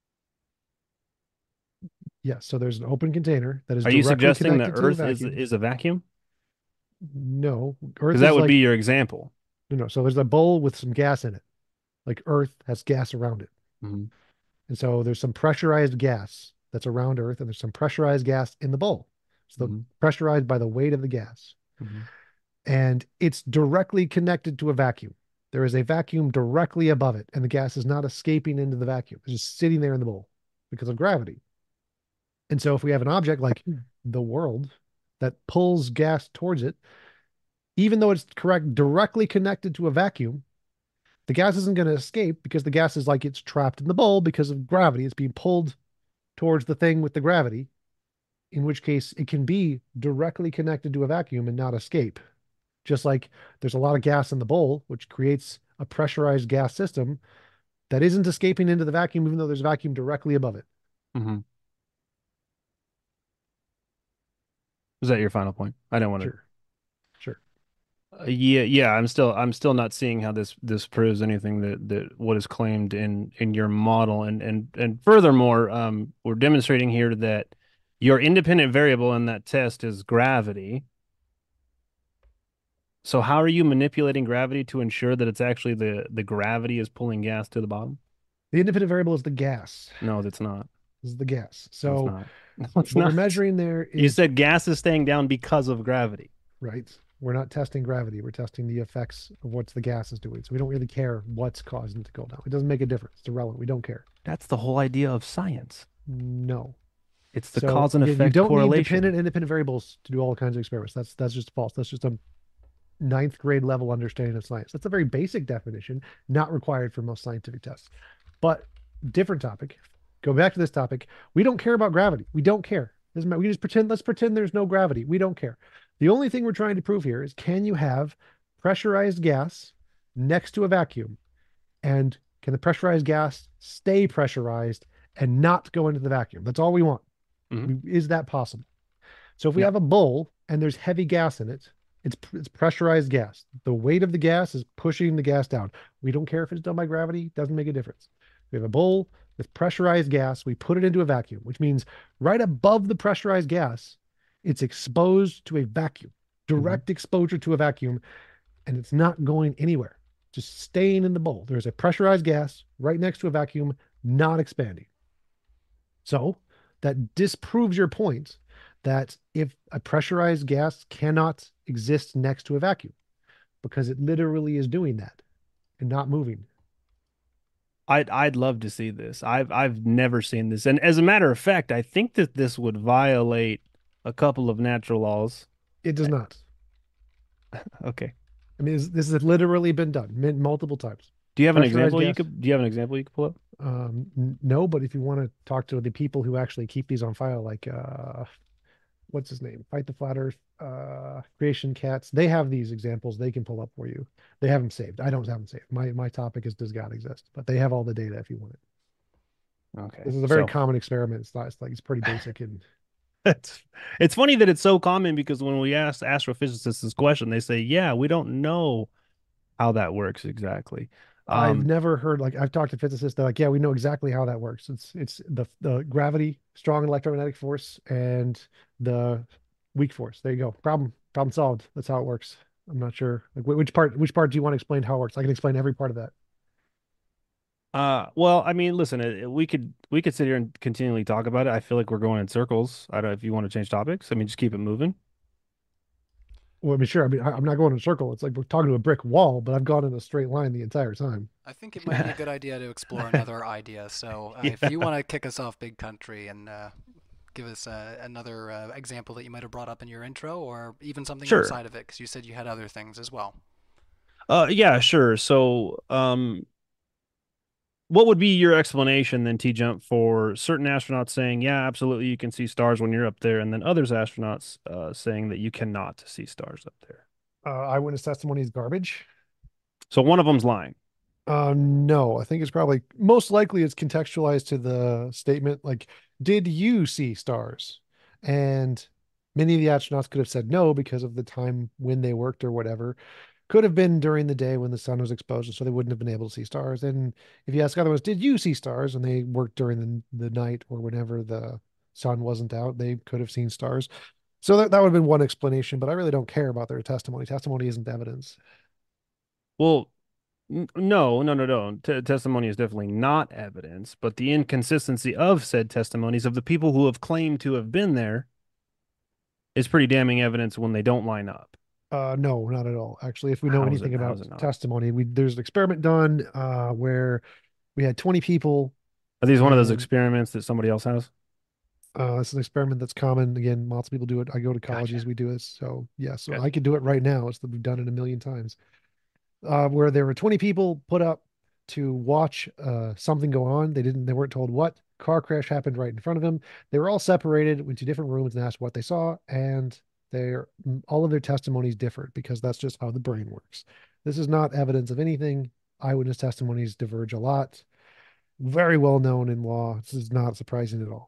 Yes. So there's an open container that is Are you directly suggesting that connected to the Earth is vacuum. is a vacuum? No, Earth Because is that would like be your example. no, no. So there's a bowl with some gas in it. Like Earth has gas around it. Mhm. And so there's some pressurized gas that's around Earth, and there's some pressurized gas in the bowl. So Mhm. pressurized by the weight of the gas. Mhm. And it's directly connected to a vacuum. There is a vacuum directly above it, and the gas is not escaping into the vacuum. It's just sitting there in the bowl because of gravity. And so if we have an object like the world that pulls gas towards it, even though it's correct directly connected to a vacuum, the gas isn't going to escape because the gas is like it's trapped in the bowl because of gravity. It's being pulled towards the thing with the gravity, in which case it can be directly connected to a vacuum and not escape. Just like there's a lot of gas in the bowl, which creates a pressurized gas system that isn't escaping into the vacuum, even though there's vacuum directly above it. Mhm. Is that your final point? I don't want to. Sure. Sure. Uh, yeah, yeah. I'm still, I'm still not seeing how this this proves anything that that what is claimed in in your model, and and and furthermore, um, we're demonstrating here that your independent variable in that test is gravity. So how are you manipulating gravity to ensure that it's actually the the gravity is pulling gas to the bottom? The independent variable is the gas. No, that's not. This is the gas. No, it's So not. No, it's what we're not. measuring there You is said gas is staying down because of gravity. right. We're not testing gravity. We're testing the effects of what the gas is doing. So we don't really care what's causing it to go down. It doesn't make a difference. It's irrelevant. We don't care. That's the whole idea of science. No. It's the So cause and again, you effect don't need correlation. dependent independent variables to do all kinds of experiments. That's that's just false. That's just a ninth grade level understanding of science. That's a very basic definition, not required for most scientific tests. But different topic. Go back to this topic. We don't care about gravity. We don't care. Doesn't matter. We just pretend. Let's pretend there's no gravity. We don't care. The only thing we're trying to prove here is can you have pressurized gas next to a vacuum, and can the pressurized gas stay pressurized and not go into the vacuum? That's all we want. Mhm. Is that possible? So if we Yeah. have a bowl and there's heavy gas in it, it's it's pressurized gas. The weight of the gas is pushing the gas down. We don't care if it's done by gravity, doesn't make a difference. We have a bowl with pressurized gas, we put it into a vacuum, which means right above the pressurized gas, it's exposed to a vacuum, direct exposure to a vacuum, and it's not going anywhere, just staying in the bowl. There's a pressurized gas right next to a vacuum, not expanding. So that disproves your point that if a pressurized gas cannot exist next to a vacuum, because it literally is doing that and not moving. I'd I'd love to see this. I've I've never seen this. And as a matter of fact, I think that this would violate a couple of natural laws. It does not. Okay. I mean, this, this has literally been done min- multiple times. Do you have an Pressurized example you gas. could do you have an example you could pull up? Um, n- no, but if you want to talk to the people who actually keep these on file, like uh, what's his name? Fight the Flat Earth, uh, Creation Cats. They have these examples they can pull up for you. They have them saved. I don't have them saved. My my topic is does God exist? But they have all the data if you want it. Okay. This is a very So common experiment. It's not. It's like it's pretty basic and it's it's funny that it's so common because when we ask astrophysicists this question, they say, "Yeah, we don't know how that works exactly." I've Um, never heard like I've talked to physicists. They're like, yeah, we know exactly how that works. It's it's the the gravity, strong electromagnetic force, and the weak force. There you go. Problem problem solved. That's how it works. I'm not sure like wh- which part which part do you want to explain how it works? I can explain every part of that. uh, well, I mean, listen, it, it- we could we could sit here and continually talk about it. I feel like we're going in circles. I don't know if you want to change topics. I mean, just keep it moving. Well, I mean, sure. I mean, I, I'm not going in a circle. It's like we're talking to a brick wall, but I've gone in a straight line the entire time. I think it might be a good idea to explore another idea. So uh, if Yeah, you want to kick us off, Big Country, and uh, give us uh, another uh, example that you might have brought up in your intro, or even something sure. outside of it, because you said you had other things as well. Uh, yeah, sure. So, um, what would be your explanation then, T Jump, for certain astronauts saying, yeah, absolutely, you can see stars when you're up there, and then others astronauts uh, saying that you cannot see stars up there? Uh, eyewitness testimony is garbage. So one of them's lying. Uh, no, I think it's probably most likely it's contextualized to the statement like, did you see stars? And many of the astronauts could have said no because of the time when they worked or whatever. Could have been during the day when the sun was exposed, and so they wouldn't have been able to see stars. And if you ask other ones, did you see stars? And they worked during the, the night or whenever the sun wasn't out, they could have seen stars. So that, that would have been one explanation, but I really don't care about their testimony. Testimony isn't evidence. Well, n- no, no, no, no. T testimony is definitely not evidence, but the inconsistency of said testimonies of the people who have claimed to have been there is pretty damning evidence when they don't line up. Uh, no, not at all. Actually, if we know How is anything it? How about is it not? testimony, we there's an experiment done uh, where we had twenty people, Are these one of those and experiments that somebody else has? uh, it's an experiment that's common. Again, lots of people do it. I go to Gotcha. colleges, we do it. So yeah, so I Gotcha. could do it right now. It's that we've done it a million times. Uh, where there were twenty people put up to watch uh, something go on. They didn't. They weren't told what. Car crash happened right in front of them. They were all separated into different rooms and asked what they saw, and their all of their testimonies differed because that's just how the brain works. This is not evidence of anything. Eyewitness testimonies diverge a lot. Very well known in law. This is not surprising at all.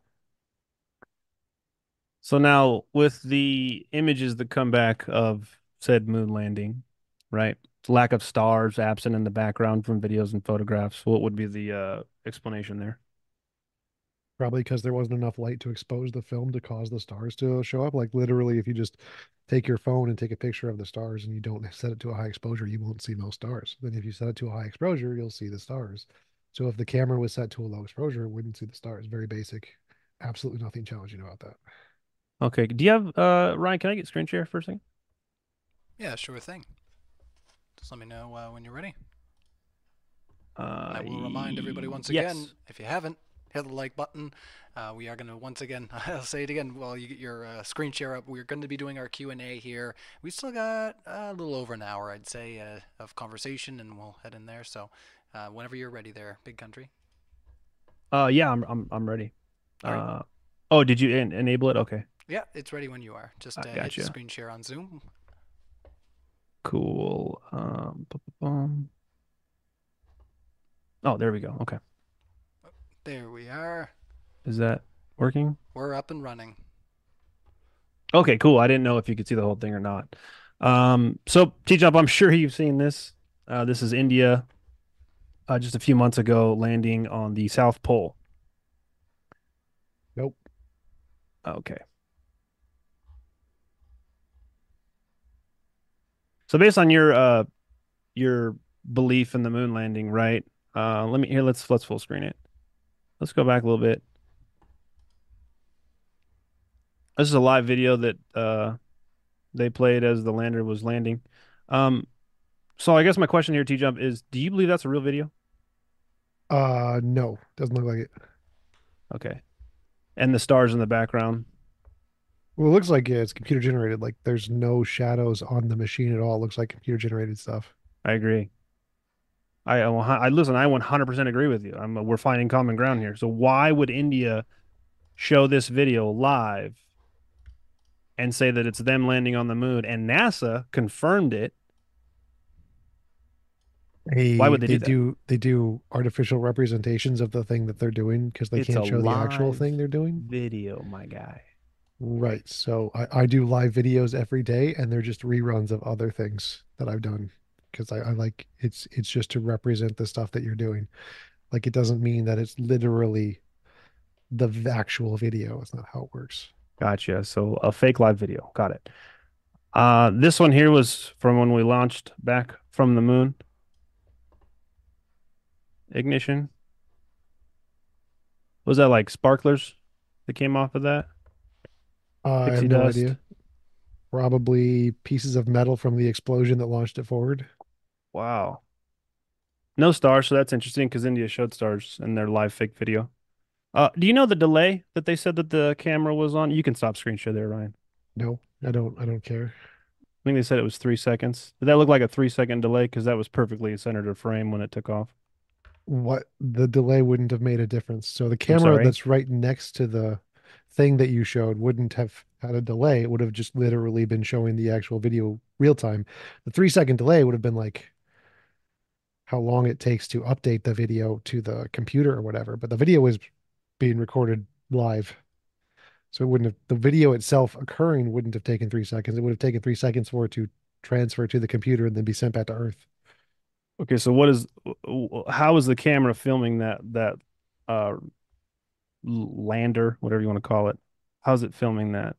So now with the images that come back of said moon landing, right? Lack of stars absent in the background from videos and photographs. What would be the uh, explanation there? Probably because there wasn't enough light to expose the film to cause the stars to show up. Like literally, if you just take your phone and take a picture of the stars and you don't set it to a high exposure, you won't see most stars. Then if you set it to a high exposure, you'll see the stars. So if the camera was set to a low exposure, it wouldn't see the stars. Very basic. Absolutely nothing challenging about that. Okay. Do you have uh Ryan, can I get screen share for a second? Yeah, sure thing. Just let me know uh, when you're ready. And Uh I will remind everybody once again, yes. if you haven't, hit the like button. Uh, we are going to once again, I'll say it again while you get your uh, screen share up. We're going to be doing our Q and A here. We still got uh, a little over an hour, I'd say, uh, of conversation, and we'll head in there. So uh, whenever you're ready there, Big Country. Uh yeah, I'm I'm I'm ready. All right. Uh oh, did you en enable it? Okay. Yeah, it's ready when you are. Just I uh, hit gotcha. screen share on Zoom. Cool. Um bu- bu- bum. Oh, there we go. Okay. There we are. Is that working? We're up and running. Okay, cool. I didn't know if you could see the whole thing or not. Um, so T-Jump, I'm sure you've seen this. Uh, this is India, uh, just a few months ago, landing on the South Pole. Nope. Okay. So based on your uh your belief in the moon landing, right? Uh, let me here. Let's let's full screen it. Let's go back a little bit. This is a live video that uh they played as the lander was landing. Um, so I guess my question here, T-Jump, is: do you believe that's a real video? Uh, no, doesn't look like it. Okay. And the stars in the background. Well, it looks like it's computer generated. Like there's no shadows on the machine at all. It looks like computer generated stuff. I agree. I I, I listen. I one hundred percent agree with you. I'm we're finding common ground here. So why would India show this video live and say that it's them landing on the moon, and NASA confirmed it. Why They would they they do that? do they do artificial representations of the thing that they're doing because they It's a can't show the actual live thing they're doing. video, my guy. Right. So I, I do live videos every day and they're just reruns of other things that I've done because I, I like it's it's just to represent the stuff that you're doing. Like it doesn't mean that it's literally the v- actual video. It's not how it works. Gotcha. So a fake live video. Got it. Uh, this one here was from when we launched back from the moon. Ignition. Was that like sparklers that came off of that? Uh, I have Pixie no dust. idea. Probably pieces of metal from the explosion that launched it forward. Wow. No stars, so that's interesting because India showed stars in their live fake video. Uh, do you know the delay that they said that the camera was on? You can stop screen share there, Ryan. No, I don't I don't care. I think they said it was three seconds. Did that look like a three second delay? Because that was perfectly centered of frame when it took off. What the delay wouldn't have made a difference. So the I'm camera sorry. that's right next to the thing that you showed wouldn't have had a delay. It would have just literally been showing the actual video real time. The three second delay would have been like how long it takes to update the video to the computer or whatever. But the video was being recorded live. So it wouldn't have, the video itself occurring wouldn't have taken three seconds. It would have taken three seconds for it to transfer to the computer and then be sent back to Earth. Okay, so what is how is the camera filming that that uh lander, whatever you want to call it? How's it filming that?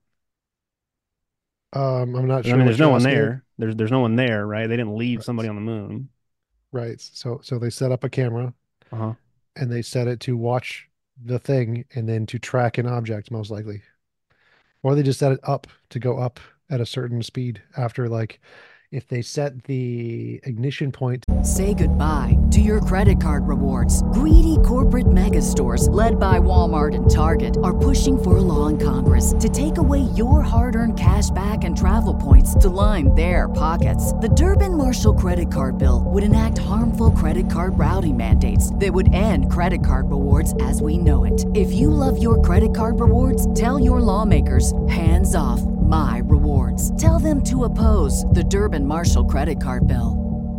Um, I'm not I sure mean, what there's no you're one asking. there. There's there's no one there, right? They didn't leave somebody Right. on the moon. Right. So so they set up a camera Uh-huh. and they set it to watch the thing and then to track an object, most likely. Or they just set it up to go up at a certain speed after, like, if they set the ignition point. Say goodbye to your credit card rewards. Greedy corporate mega stores, led by Walmart and Target, are pushing for a law in Congress to take away your hard-earned cash back and travel points to line their pockets. The Durbin-Marshall credit card bill would enact harmful credit card routing mandates that would end credit card rewards as we know it. If you love your credit card rewards, tell your lawmakers, hands off my rewards. Tell them to oppose the Durbin-Marshall credit card bill.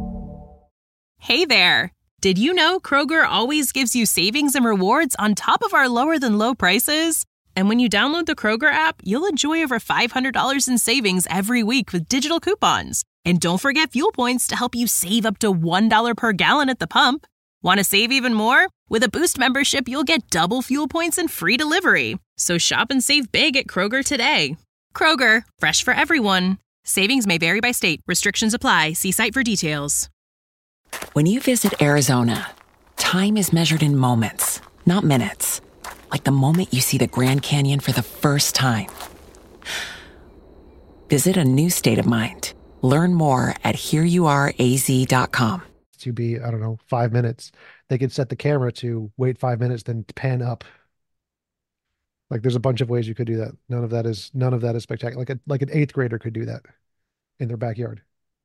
Hey there! Did you know Kroger always gives you savings and rewards on top of our lower than low prices? And when you download the Kroger app, you'll enjoy over five hundred dollars in savings every week with digital coupons. And don't forget fuel points to help you save up to one dollar per gallon at the pump. Want to save even more? With a Boost membership, you'll get double fuel points and free delivery. So shop and save big at Kroger today. Kroger, fresh for everyone. Savings may vary by state. Restrictions apply. See site for details. When you visit Arizona, time is measured in moments, not minutes. Like the moment you see the Grand Canyon for the first time. Visit a new state of mind. Learn more at here you are a z dot com. To be, I don't know, five minutes. They could set the camera to wait five minutes, then pan up. Like there's a bunch of ways you could do that. None of that is none of that is spectacular. Like a like an eighth grader could do that in their backyard.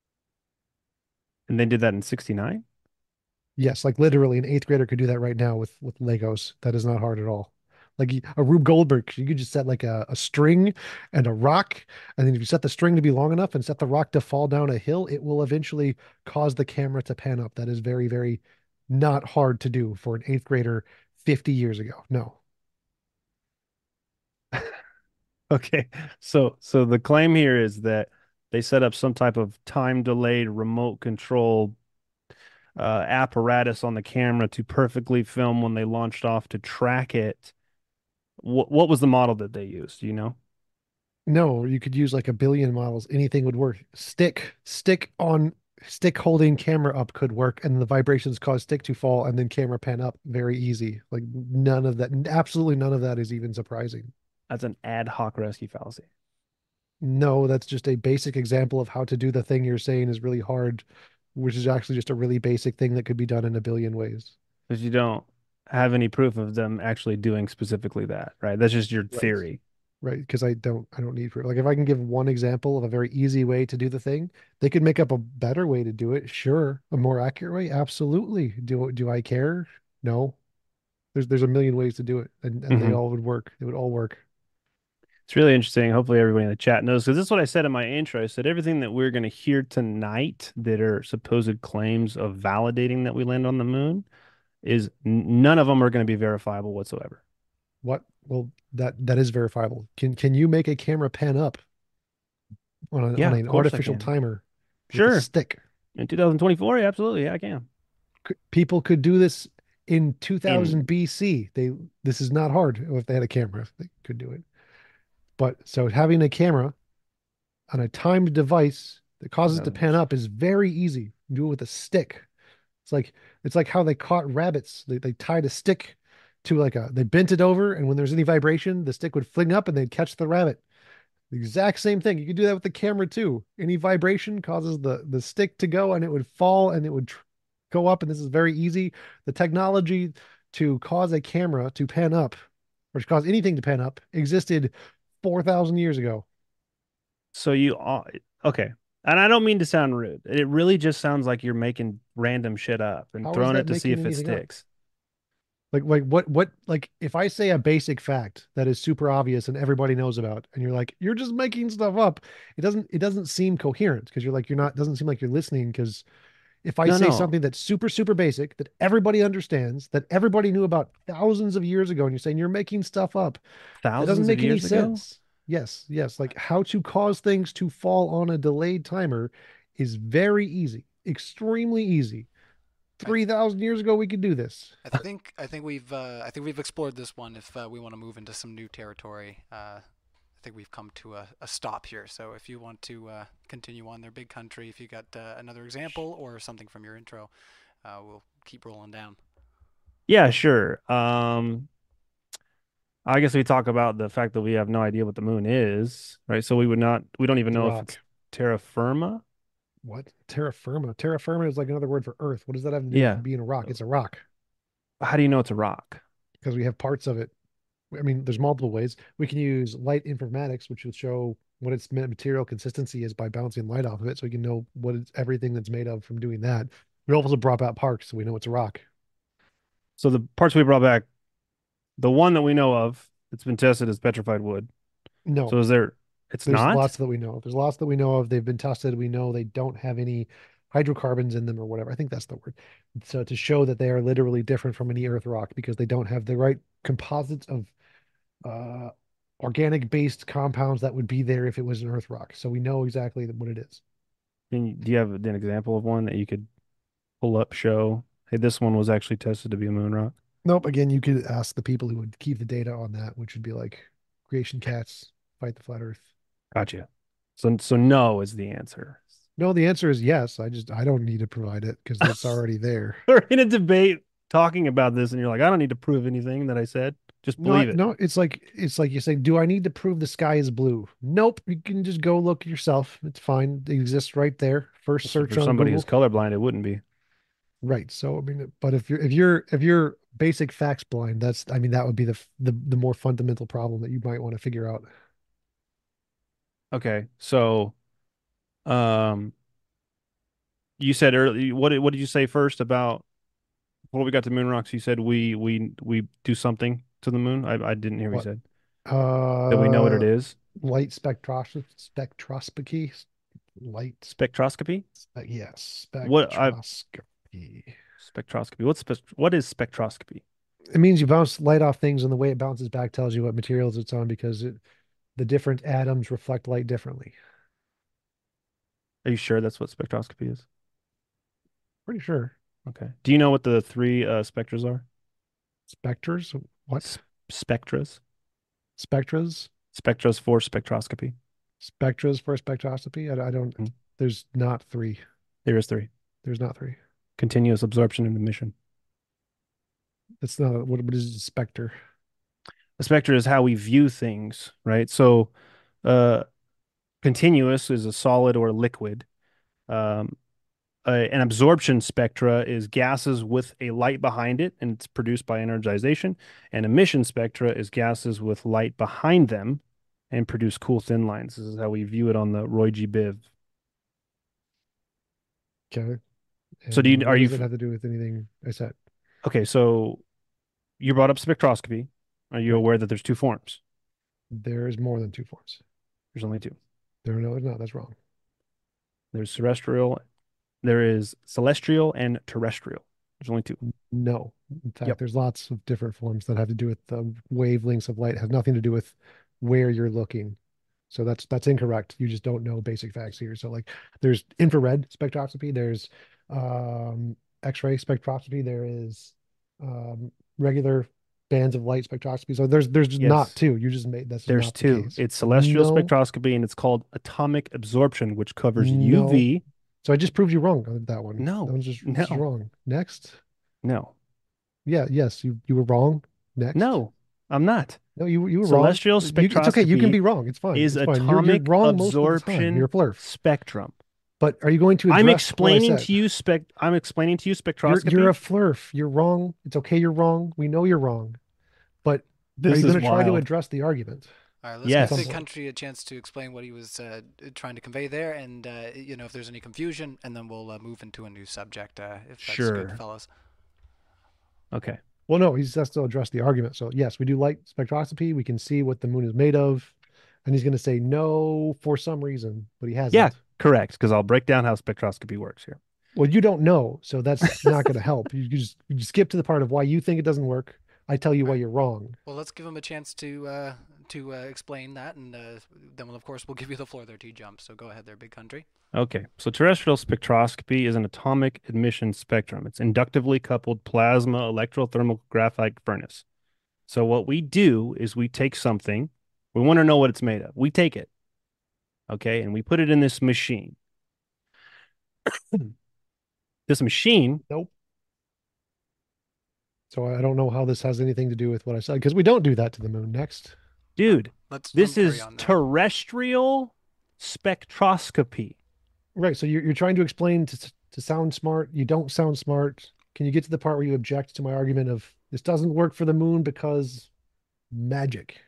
And they did that in sixty-nine? Yes, like literally an eighth grader could do that right now with with Legos. That is not hard at all. Like y- a Rube Goldberg, you could just set like a, a string and a rock, and then if you set the string to be long enough and set the rock to fall down a hill, it will eventually cause the camera to pan up. That is very, very not hard to do for an eighth grader fifty years ago. No. Okay. So so the claim here is that they set up some type of time delayed remote control uh, apparatus on the camera to perfectly film when they launched off to track it. What what was the model that they used? Do you know? No, you could use like a billion models. Anything would work. Stick, stick on stick holding camera up could work, and the vibrations cause stick to fall and then camera pan up. Very easy. Like none of that, absolutely none of that is even surprising. That's an ad hoc rescue fallacy. No, that's just a basic example of how to do the thing you're saying is really hard, which is actually just a really basic thing that could be done in a billion ways. Because you don't have any proof of them actually doing specifically that, right? That's just your Right. theory. Right. Because I don't I don't need proof. Like if I can give one example of a very easy way to do the thing, they could make up a better way to do it. Sure. A more accurate way. Absolutely. Do do I care? No. There's there's a million ways to do it, and, and they Mhm. all would work. They would all work. It's really interesting. Hopefully, everybody in the chat knows because this is what I said in my intro. I said everything that we're going to hear tonight that are supposed claims of validating that we land on the moon is n- none of them are going to be verifiable whatsoever. What? Well, that that is verifiable. Can can you make a camera pan up on a, Yeah, on of an course I artificial can. timer with a Sure. stick? In two thousand twenty-four, yeah, absolutely. Yeah, I can. C- People could do this in two thousand In B C. They this is not hard if they had a camera. They could do it. But so having a camera on a timed device that causes it to pan two thousand B C. up is very easy. You do it with a stick. It's like it's like how they caught rabbits. They they tied a stick to like a they bent it over, and when there's any vibration, the stick would fling up and they'd catch the rabbit. The exact same thing. You could do that with the camera too. Any vibration causes the the stick to go and it would fall and it would tr- go up, and this is very easy. The technology to cause a camera to pan up or to cause anything to pan up existed four thousand years ago. So you all okay. And I don't mean to sound rude. It really just sounds like you're making random shit up and How is throwing that it to see making if it anything up? sticks. Like, like what, what, like if I say a basic fact that is super obvious and everybody knows about, and you're like, you're just making stuff up, it doesn't, it doesn't seem coherent because you're like, you're not, doesn't seem like you're listening. Because if I No, say no. something that's super, super basic that everybody understands, that everybody knew about thousands of years ago, and you're saying you're making stuff up, that doesn't Thousands of make any years ago? sense. Yes, yes. Like how to cause things to fall on a delayed timer is very easy, extremely easy. I three thousand years ago, we could do this. I think I think we've uh, I think we've explored this one. If uh, we want to move into some new territory, uh, I think we've come to a, a stop here. So if you want to uh, continue on their big country, if you got uh, another example or something from your intro, uh, we'll keep rolling down. Yeah, sure. Um, I guess we talk about the fact that we have no idea what the moon is, right? So we would not, we don't even It's a know if rock. it's terra firma. What? Terra firma. Terra firma is like another word for Earth. What does that have to do Yeah. with being a rock? It's a rock How do you know it's a rock? because we have parts of it. I mean, there's multiple ways. We can use light informatics, which will show what its material consistency is by bouncing light off of it. So we can know what it's everything that's made of from doing that. We also brought out parks, so we know it's a rock. So the parts we brought back, the one that we know of that's been tested is petrified wood. No, So is there, it's there's not? lots that we know of. There's lots that we know of. They've been tested. We know they don't have any hydrocarbons in them or whatever. I think that's the word. So to show that they are literally different from any earth rock because they don't have the right composites of uh, organic based compounds that would be there if it was an earth rock. So we know exactly what it is. Can you, do you have an example of one that you could pull up, show, hey, this one was actually tested to be a moon rock? Nope. Again, you could ask the people who would keep the data on that, which would be like Creation Cats, Fight the Flat Earth. Gotcha. So, so no is the answer. No, the answer is yes. I just I don't need to provide it because it's already there. We're in a debate talking about this, and you're like, I don't need to prove anything that I said. Just No, I- believe it. no, it's like it's like you say, do I need to prove the sky is blue? Nope. You can just go look yourself. It's fine. It exists right there. First So search for on somebody Google. who's colorblind, it wouldn't be. Right. So I mean, but if you're if you're if you're basic facts blind, that's I mean that would be the the the more fundamental problem that you might want to figure out. Okay. So, um, you said earlier, what did, what did you say first about before we got to moon rocks? You said we we we do something to the moon. I I didn't hear what you What? said. That we know what it Uh, is. light spectros spectroscopy, light. Spectroscopy. Spe yes, What I spectroscopy. spectroscopy. What's spec what is spectroscopy? It means you bounce light off things, and the way it bounces back tells you what materials it's on because it, the different atoms reflect light differently. Are you sure that's what spectroscopy is? Pretty sure. Okay. Do you know what the three uh, spectras are? Specters? What? S spectras. Spectras? Spectras for spectroscopy. Spectras for spectroscopy? I, I don't. Mm. There's not three. There is three. There's not three. Continuous absorption and emission. That's not what, what is a specter? A spectra is how we view things, right? So, uh, continuous is a solid or liquid. Um, uh, an absorption spectra is gases with a light behind it, and it's produced by energization. And emission spectra is gases with light behind them and produce cool thin lines. This is how we view it on the Roy G. Biv. Okay. So, do you And are what you does it have to do with anything I said? okay? So, you brought up spectroscopy. Are you Right. aware that there's two forms? There's more than two forms. There's only two. There no, no, that's wrong. There's terrestrial. There is celestial and terrestrial. There's only two. No. In fact, Yep. there's lots of different forms that have to do with the wavelengths of light. It has nothing to do with where you're looking. So that's that's incorrect. You just don't know basic facts here. So like there's infrared spectroscopy, there's um, X-ray spectroscopy, there is um, regular bands of light spectroscopy. So there's there's just Yes. not two. You just made that's There's not the two. case. It's celestial No. spectroscopy and it's called atomic absorption, which covers No. U V. So I just proved you wrong on that one. No. That one's just, No. just wrong. Next. No. Yeah, yes, you you were wrong. Next. No, I'm not. No, you you were Celestial wrong. You- It's okay. You can spectroscopy be wrong. It's fine. Is it's fine. You're- you're atomic wrong most of the time. absorption You're a flurf. spectrum. But are you going to address I'm what I explaining said? to you spec. I'm explaining to you You're, spectroscopy. you're a flurf. You're wrong. It's okay. You're wrong. We know you're wrong. But are This you is going to try to wild. address the argument? All right, let's Yes. give Some the point. country a chance to explain what he was uh, trying to convey there, and uh, you know if there's any confusion, and then we'll uh, move into a new subject. Uh, if that's Sure. good, fellas. Okay. Well, no, he just has to address the argument. So yes, we do light spectroscopy. We can see what the moon is made of. And he's going to say no for some reason, but he hasn't. Yeah, correct. Because I'll break down how spectroscopy works here. Well, you don't know, so that's not going to help. You, you just you just skip to the part of why you think it doesn't work. I tell you why you're wrong. Well, let's give him a chance to uh, to uh, explain that, and uh, then we'll, of course we'll give you the floor there, T-Jump. So go ahead there, big country. Okay. So terrestrial spectroscopy is an atomic emission spectrum. It's inductively coupled plasma electrothermal graphite furnace. So what we do is we take something. We want to know what it's made of. We take it. Okay. And we put it in this machine. This machine. Nope. So I don't know how this has anything to do with what I said, because we don't do that to the moon. Next. Dude, Let's this carry is on then. terrestrial spectroscopy. Right. So you're, you're trying to explain to, to sound smart. You don't sound smart. Can you get to the part where you object to my argument of this doesn't work for the moon because magic,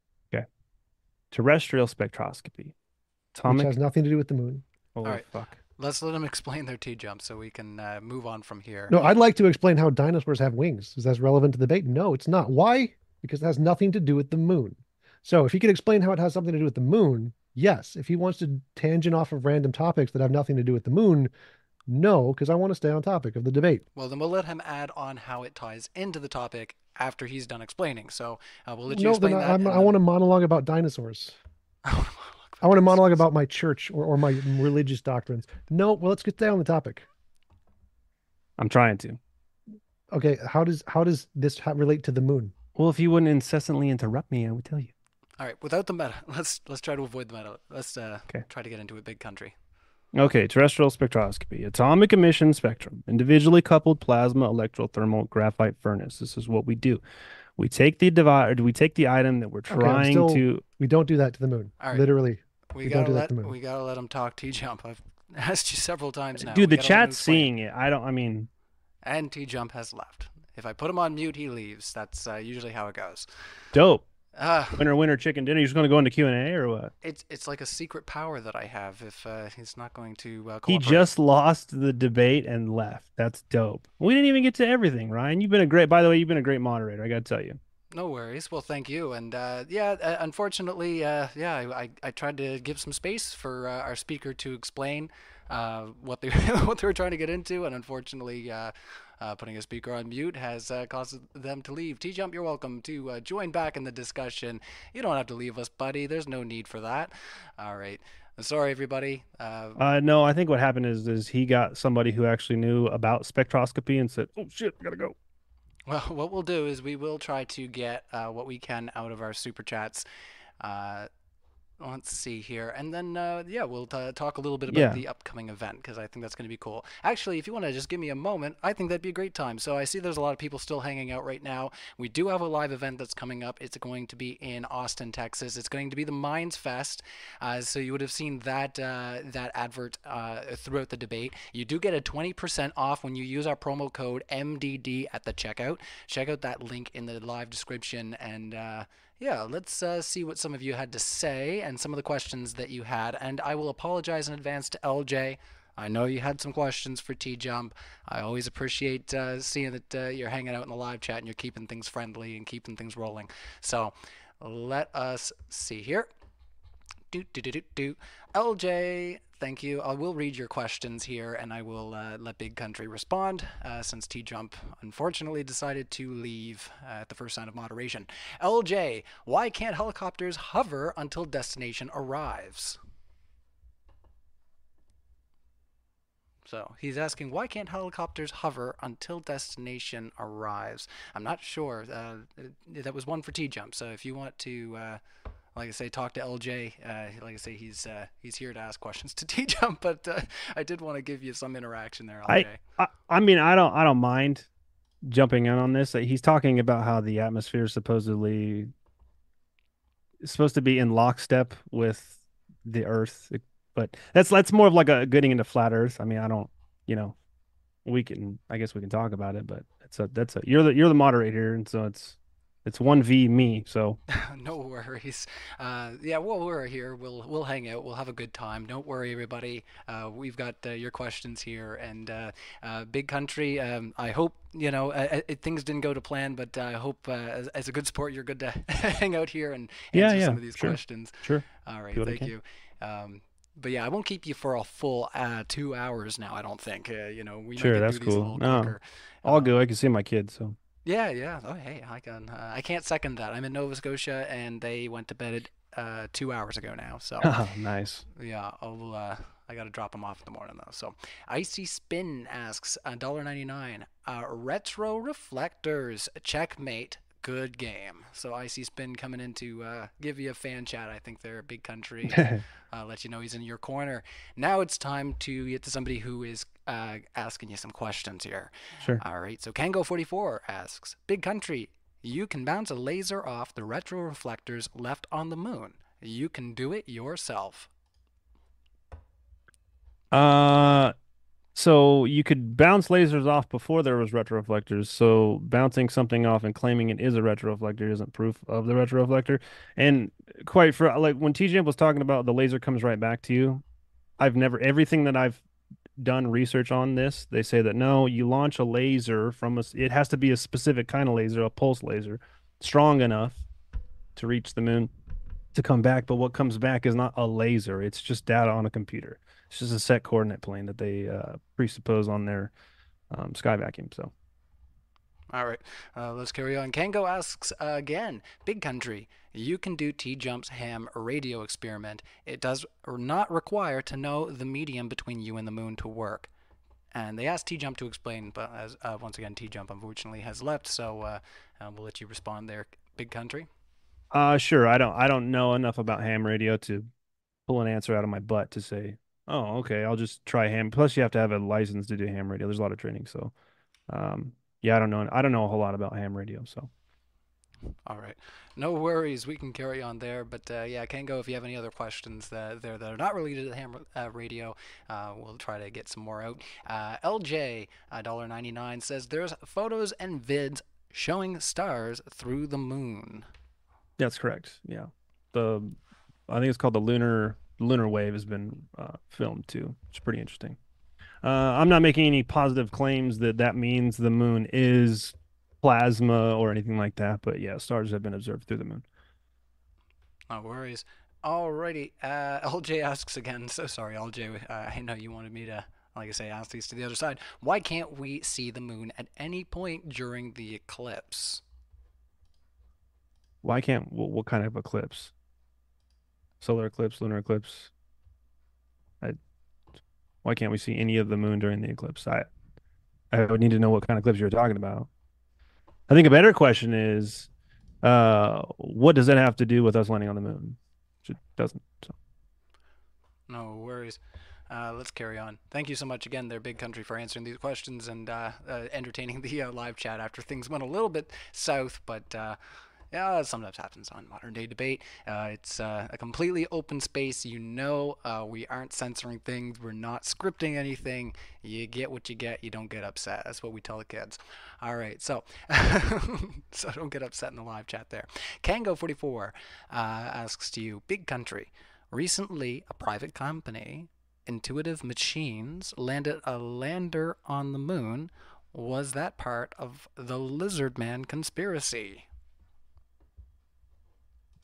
Terrestrial spectroscopy. which Atomic. has nothing to do with the moon. Holy right. fuck. Let's let him explain their T-Jump so we can uh, move on from here. No, I'd like to explain how dinosaurs have wings. Is that relevant to the debate? No, it's not. Why? Because it has nothing to do with the moon. So if he could explain how it has something to do with the moon, yes. If he wants to tangent off of random topics that have nothing to do with the moon, no, because I want to stay on topic of the debate. Well, then we'll let him add on how it ties into the topic after he's done explaining. So uh, we'll let you No, explain then that. I, and I then- want to monologue about dinosaurs. I want to monologue about my church or, or my religious doctrines. No, well, let's get down on the topic. I'm trying to. Okay, how does how does this ha- relate to the moon? Well, if you wouldn't incessantly interrupt me, I would tell you. All right, without the meta, let's let's try to avoid the meta. Let's uh, Okay. try to get into it, big country. Okay, terrestrial spectroscopy. Atomic emission spectrum. Individually coupled plasma electrothermal graphite furnace. This is what we do. We take the divide, we take the item that we're I'm trying still- to. We don't do that to the moon. All right. Literally. We, We don't gotta do that let to the moon. we gotta let him talk. T-Jump. I've asked you several times now. Dude, We the gotta let him chat's explain. seeing it. I don't, I mean, And T-Jump has left. If I put him on mute, he leaves. That's uh, usually how it goes. dope. Uh, Winner, winner, chicken dinner. You're just going to go into Q and A or what? it's it's like a secret power that I have. If uh, he's not going to uh, He cooperate. just lost the debate and left. That's dope. We didn't even get to everything, Ryan. You've been a great, by the way, you've been a great moderator. I got to tell you. No worries. Well, thank you. And uh, yeah, uh, unfortunately, uh, yeah, I, I, I tried to give some space for uh, our speaker to explain uh, what they what they were trying to get into, and unfortunately, uh, uh, putting a speaker on mute has uh, caused them to leave. T-Jump, you're welcome to uh, join back in the discussion. You don't have to leave us, buddy. There's no need for that. All right. Sorry, everybody. Uh, Uh, no, I think what happened is, is he got somebody who actually knew about spectroscopy and said, "Oh shit, I gotta go." Well, what we'll do is we will try to get uh, what we can out of our super chats. Uh, let's see here. And then, uh, yeah, we'll t- talk a little bit about Yeah. the upcoming event because I think that's going to be cool. Actually, if you want to just give me a moment, I think that'd be a great time. So I see there's a lot of people still hanging out right now. We do have a live event that's coming up. It's going to be in Austin, Texas. It's going to be the Minds Fest. Uh, so you would have seen that uh, that advert uh, throughout the debate. You do get a twenty percent off when you use our promo code M D D at the checkout. Check out that link in the live description and uh, yeah, let's uh, see what some of you had to say and some of the questions that you had. And I will apologize in advance to L J. I know you had some questions for T-Jump. I always appreciate uh, seeing that uh, you're hanging out in the live chat and you're keeping things friendly and keeping things rolling. So let us see here. Do, do, do, do, do. L J, thank you. I will read your questions here, and I will uh, let Big Country respond, uh, since T-Jump unfortunately decided to leave uh, at the first sign of moderation. L J, why can't helicopters hover until destination arrives? So he's asking, why can't helicopters hover until destination arrives? I'm not sure. Uh, that was one for T-Jump, so if you want to... Uh, Like I say, talk to L J. Uh, like I say, he's uh, he's here to ask questions to T-Jump, but uh, I did want to give you some interaction there, L J. I, I I mean, I don't I don't mind jumping in on this. He's talking about how the atmosphere is supposedly is supposed to be in lockstep with the Earth, but that's that's more of like a getting into flat Earth. I mean, I don't, you know, we can I guess we can talk about it, but it's a that's a you're the you're the moderator, and so it's. It's one v me, so no worries. Uh, yeah, while we're here, we'll we'll hang out. We'll have a good time. Don't worry, everybody. Uh, we've got uh, your questions here, and uh, uh, Big Country. Um, I hope you know uh, uh, things didn't go to plan, but I hope uh, as, as a good sport, you're good to hang out here and answer yeah, yeah, some of these sure, questions. Sure. All right. Thank you. Um, but yeah, I won't keep you for a full uh, two hours now. I don't think. Uh, you know, we sure. might get that's through these a cool. little No, quicker. I'll Um, go. I can see my kids, so. Yeah, yeah. Oh, hey, I can. Uh, I can't second that. I'm in Nova Scotia, and they went to bed uh, two hours ago now. So Oh, nice. yeah, I'll. Uh, I gotta drop them off in the morning though. So Icy Spin asks one dollar ninety-nine. Uh, retro reflectors. Checkmate. Good game. So Icy Spin coming in to uh, give you a fan chat. I think they're a Big Country. uh, let you know he's in your corner. Now it's time to get to somebody who is uh, asking you some questions here. Sure. All right. So Kango forty-four asks, Big Country, you can bounce a laser off the retro reflectors left on the moon. You can do it yourself. Uh, so you could bounce lasers off before there was retroreflectors. So bouncing something off and claiming it is a retroreflector isn't proof of the retroreflector. And quite for like when T-Jump was talking about the laser comes right back to you, I've never everything that I've done research on this, they say that no, you launch a laser from a, it has to be a specific kind of laser, a pulse laser, strong enough to reach the moon to come back. But what comes back is not a laser; it's just data on a computer. It's just a set coordinate plane that they uh, presuppose on their um, sky vacuum. So, all right, uh, let's carry on. Kango asks uh, again, Big Country, you can do T-Jump's ham radio experiment. It does not require to know the medium between you and the moon to work. And they asked T-Jump to explain, but as uh, once again, T-Jump unfortunately has left, so uh, uh, we'll let you respond there, Big Country. Uh, sure. I don't. I don't know enough about ham radio to pull an answer out of my butt to say, oh, okay, I'll just try ham. Plus, you have to have a license to do ham radio. There's a lot of training, so um, yeah, I don't know. I don't know a whole lot about ham radio, so. All right, no worries. We can carry on there, but uh, yeah, Kango, if you have any other questions that there that are not related to the ham uh, radio, uh, we'll try to get some more out. Uh, L J, one dollar ninety-nine, says there's photos and vids showing stars through the moon. That's correct. Yeah, the I think it's called the lunar lunar wave has been uh, filmed too. It's pretty interesting. Uh, I'm not making any positive claims that that means the moon is plasma or anything like that, but yeah, stars have been observed through the moon. No worries. Alrighty. Uh, L J asks again. So sorry, L J. Uh, I know you wanted me to, like I say, ask these to the other side. Why can't we see the moon at any point during the eclipse? Why can't what, what kind of eclipse? Solar eclipse, lunar eclipse. I, why can't we see any of the moon during the eclipse? I I would need to know what kind of eclipse you're talking about. I think a better question is, uh, what does that have to do with us landing on the moon? Which it doesn't. So. No worries. Uh, let's carry on. Thank you so much again there, Big Country, for answering these questions and uh, uh, entertaining the uh, live chat after things went a little bit south, but uh, yeah, sometimes happens on Modern Day Debate. Uh, it's uh, a completely open space. You know, uh, we aren't censoring things. We're not scripting anything. You get what you get. You don't get upset. That's what we tell the kids. All right, so so don't get upset in the live chat there. Kango forty-four uh, asks to you, Big Country, recently a private company, Intuitive Machines, landed a lander on the moon. Was that part of the Lizard Man conspiracy?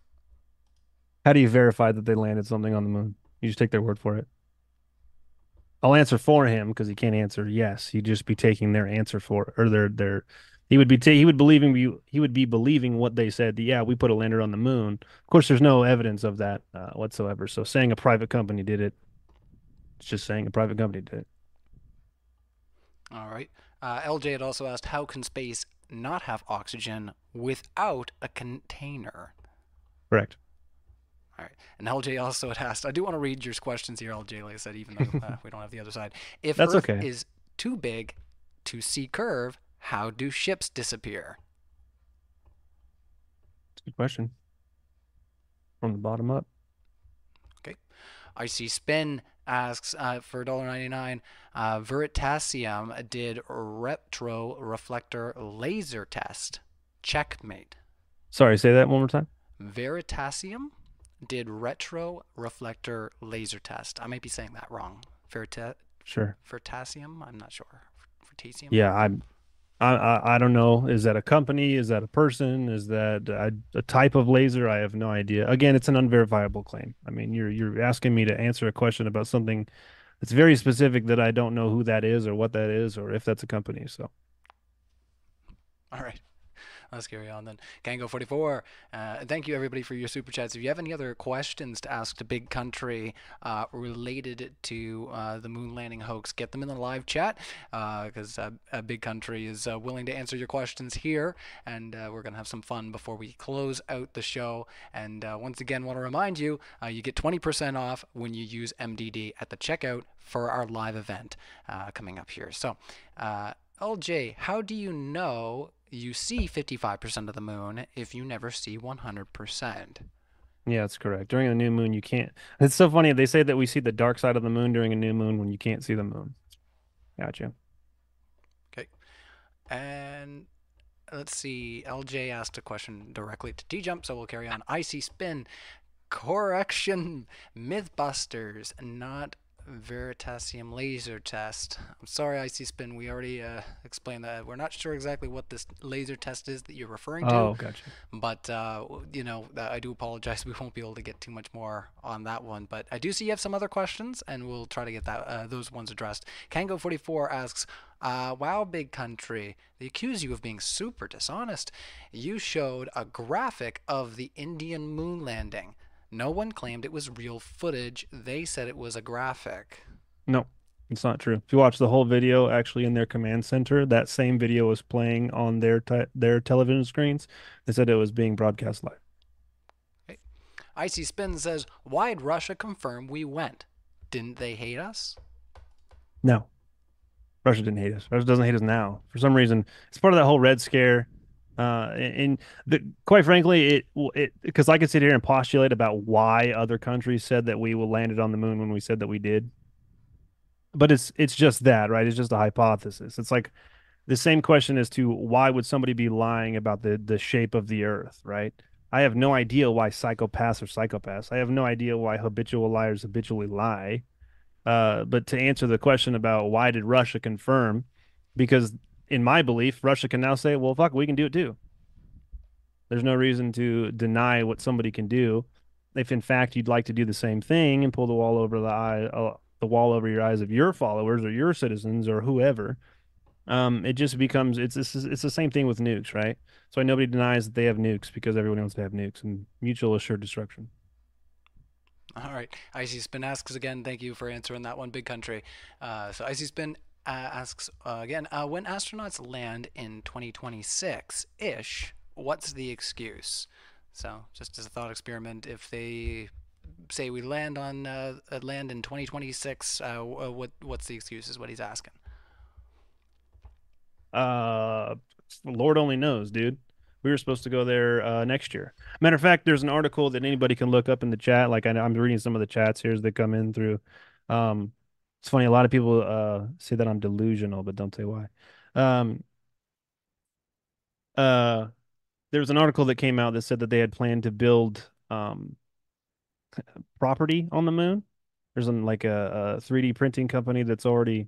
How do you verify that they landed something on the moon? You just take their word for it. I'll answer for him because he can't answer yes. He'd just be taking their answer for or their their he would be ta- he would believing you he would be believing what they said. Yeah, we put a lander on the moon. Of course, there's no evidence of that uh, whatsoever. So saying a private company did it, it's just saying a private company did it. All right. Uh, L J had also asked, how can space not have oxygen without a container? Correct. All right. And L J also had asked, I do want to read your questions here, L J, like I said, even though uh, we don't have the other side. If That's Earth okay. is too big to see curve, how do ships disappear? That's a good question. From the bottom up. Okay. I see Spin asks uh, for one dollar ninety-nine, uh, Veritasium did retro reflector laser test. Checkmate. Sorry, say that one more time. Veritasium did retro reflector laser test. I might be saying that wrong. Verita- Sure. Veritasium? I'm not sure. Vertasium? Yeah, I'm. I, I I don't know. Is that a company? Is that a person? Is that a, a type of laser? I have no idea. Again, it's an unverifiable claim. I mean, you're you're asking me to answer a question about something that's very specific that I don't know who that is or what that is or if that's a company. So, All right. Let's carry on then. Kango forty-four, uh, thank you everybody for your super chats. If you have any other questions to ask to Big Country uh, related to uh, the moon landing hoax, get them in the live chat because uh, uh, Big Country is uh, willing to answer your questions here, and uh, we're going to have some fun before we close out the show. And uh, once again, want to remind you, uh, you get twenty percent off when you use M D D at the checkout for our live event uh, coming up here. So, uh, L J, how do you know you see fifty-five percent of the moon if you never see one hundred percent? yeah, that's correct. During a new moon, you can't. It's so funny. They say that we see the dark side of the moon during a new moon when you can't see the moon. Gotcha. Okay. And let's see. L J asked a question directly to T-Jump, so we'll carry on. Icy Spin. Correction. Mythbusters, not Veritasium laser test. I'm sorry, Icy Spin. We already uh, explained that. We're not sure exactly what this laser test is that you're referring to. Oh, gotcha. But, uh, you know, I do apologize. We won't be able to get too much more on that one. But I do see you have some other questions, and we'll try to get that uh, those ones addressed. Kango forty-four asks, uh, wow, Big Country, they accuse you of being super dishonest. You showed a graphic of the Indian moon landing. No one claimed it was real footage. They said it was a graphic. No, it's not true. If you watch the whole video, actually in their command center, that same video was playing on their te- their television screens. They said it was being broadcast live. Okay. Icy Spin says, why'd Russia confirm we went? Didn't they hate us? No, Russia didn't hate us. Russia doesn't hate us now. For some reason, it's part of that whole Red Scare. Uh, and the, quite frankly, it it because I could sit here and postulate about why other countries said that we landed on the moon when we said that we did. But it's it's just that, right? It's just a hypothesis. It's like the same question as to why would somebody be lying about the the shape of the Earth, right? I have no idea why psychopaths are psychopaths. I have no idea why habitual liars habitually lie. Uh, but to answer the question about why did Russia confirm, because in my belief, Russia can now say, well, fuck, we can do it too. There's no reason to deny what somebody can do. If in fact you'd like to do the same thing and pull the wall over the eye, uh, the wall over your eyes of your followers or your citizens or whoever, um, it just becomes it's, it's it's the same thing with nukes, right? So nobody denies that they have nukes because everyone wants to have nukes and mutual assured destruction. All right. Icy Spin asks again. Thank you for answering that one, Big Country. Uh, so Icy Spin uh, asks uh, again, uh, when astronauts land in twenty twenty-six-ish, what's the excuse? So just as a thought experiment, if they say we land on uh, land in twenty twenty-six, uh, what what's the excuse is what he's asking. Uh, Lord only knows, dude. We were supposed to go there uh, next year. Matter of fact, there's an article that anybody can look up in the chat. Like I, I'm reading some of the chats here as they come in through. Um, it's funny. A lot of people uh, say that I'm delusional, but don't say why. Um, uh, there was an article that came out that said that they had planned to build um, property on the moon. There's an, like a, a three D printing company that's already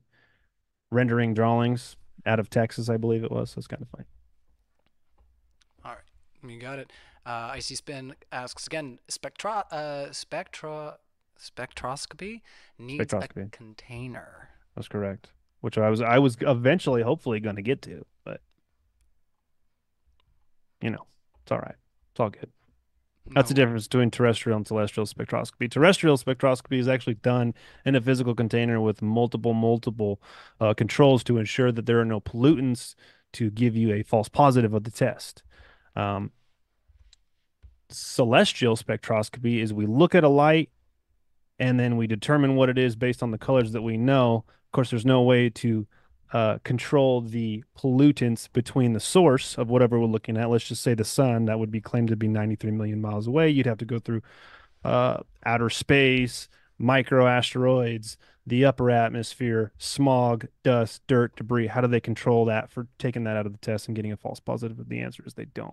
rendering drawings out of Texas, I believe it was. So it's kind of funny. All right. You got it. Uh, Icy Spin asks again, spectra, uh, spectra, spectroscopy needs Spectroscopy. a container. That's correct. Which I was I was eventually hopefully going to get to, but you know, it's all right. It's all good. That's No. the difference between terrestrial and celestial spectroscopy. Terrestrial spectroscopy is actually done in a physical container with multiple, multiple uh, controls to ensure that there are no pollutants to give you a false positive of the test. Um, celestial spectroscopy is we look at a light and then we determine what it is based on the colors that we know. Of course, there's no way to uh, control the pollutants between the source of whatever we're looking at. Let's just say the sun, that would be claimed to be ninety-three million miles away. You'd have to go through uh, outer space, microasteroids, the upper atmosphere, smog, dust, dirt, debris. How do they control that for taking that out of the test and getting a false positive? The answer is they don't.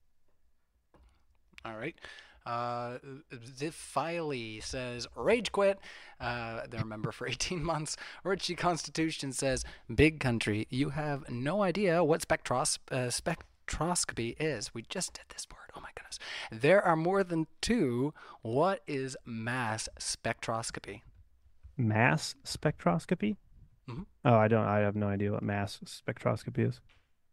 All right. Uh, Zifiley says, rage quit. Uh, they're a member for eighteen months. Richie Constitution says, big country, you have no idea what spectros uh, spectroscopy is. We just did this part. Oh my goodness. There are more than two. What is mass spectroscopy? Mass spectroscopy? Mm-hmm. Oh, I don't. I have no idea what mass spectroscopy is.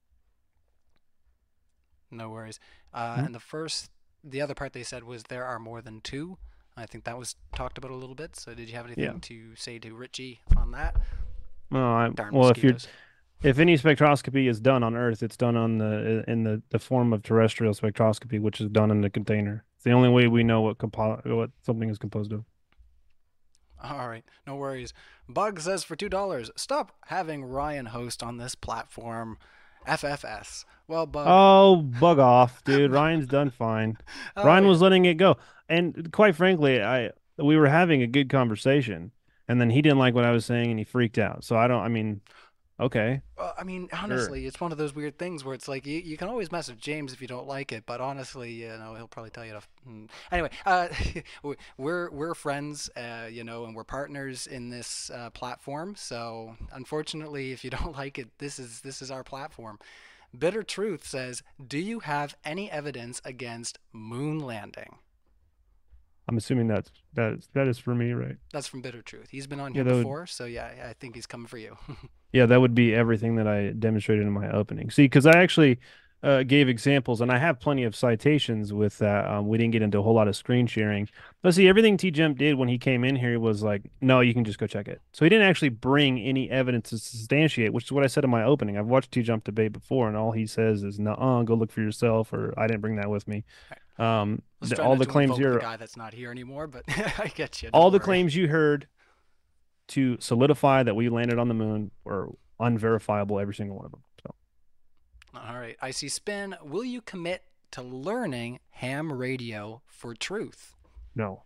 No worries. Uh, Mhm. And the first, the other part they said was there are more than two. I think that was talked about a little bit. So did you have anything Yeah. to say to Richie on that? Oh, I, Darn well, if you're mosquitoes. if any spectroscopy is done on Earth, it's done on the in the, the form of terrestrial spectroscopy, which is done in the container. It's the only way we know what compo what something is composed of. All right, no worries. Bug says for two dollars, stop having Ryan host on this platform. F F S. Well, Bug. Oh, bug off, dude. Ryan's done fine. Oh, Ryan yeah. was letting it go. And quite frankly, I we were having a good conversation, and then he didn't like what I was saying and he freaked out. So I don't I mean, okay. Well, I mean, honestly, it's one of those weird things where it's like you, you can always mess with James if you don't like it, but honestly, you know, he'll probably tell you to. f- mm. Anyway, uh, we- we're we're friends, uh, you know, and we're partners in this uh, platform. So unfortunately, if you don't like it, this is this is our platform. Bitter Truth says, "Do you have any evidence against moon landing?" I'm assuming that's that is that is for me, right? That's from Bitter Truth. He's been on Yeah, here that would- before, so yeah, I think he's coming for you. Yeah, that would be everything that I demonstrated in my opening. See, because I actually uh, gave examples, and I have plenty of citations with that. Um, we didn't get into a whole lot of screen sharing. But see, everything T-Jump did when he came in here was like, no, you can just go check it. So he didn't actually bring any evidence to substantiate, which is what I said in my opening. I've watched T-Jump debate before, and all he says is, no, go look for yourself, or I didn't bring that with me. Um, Let's the- try all not the to claims invoke here, the guy that's not here anymore, but I get you. all don't the worry. claims you heard to solidify that we landed on the moon were unverifiable, every single one of them. So All right, I see Spin. Will you commit to learning ham radio for truth? no.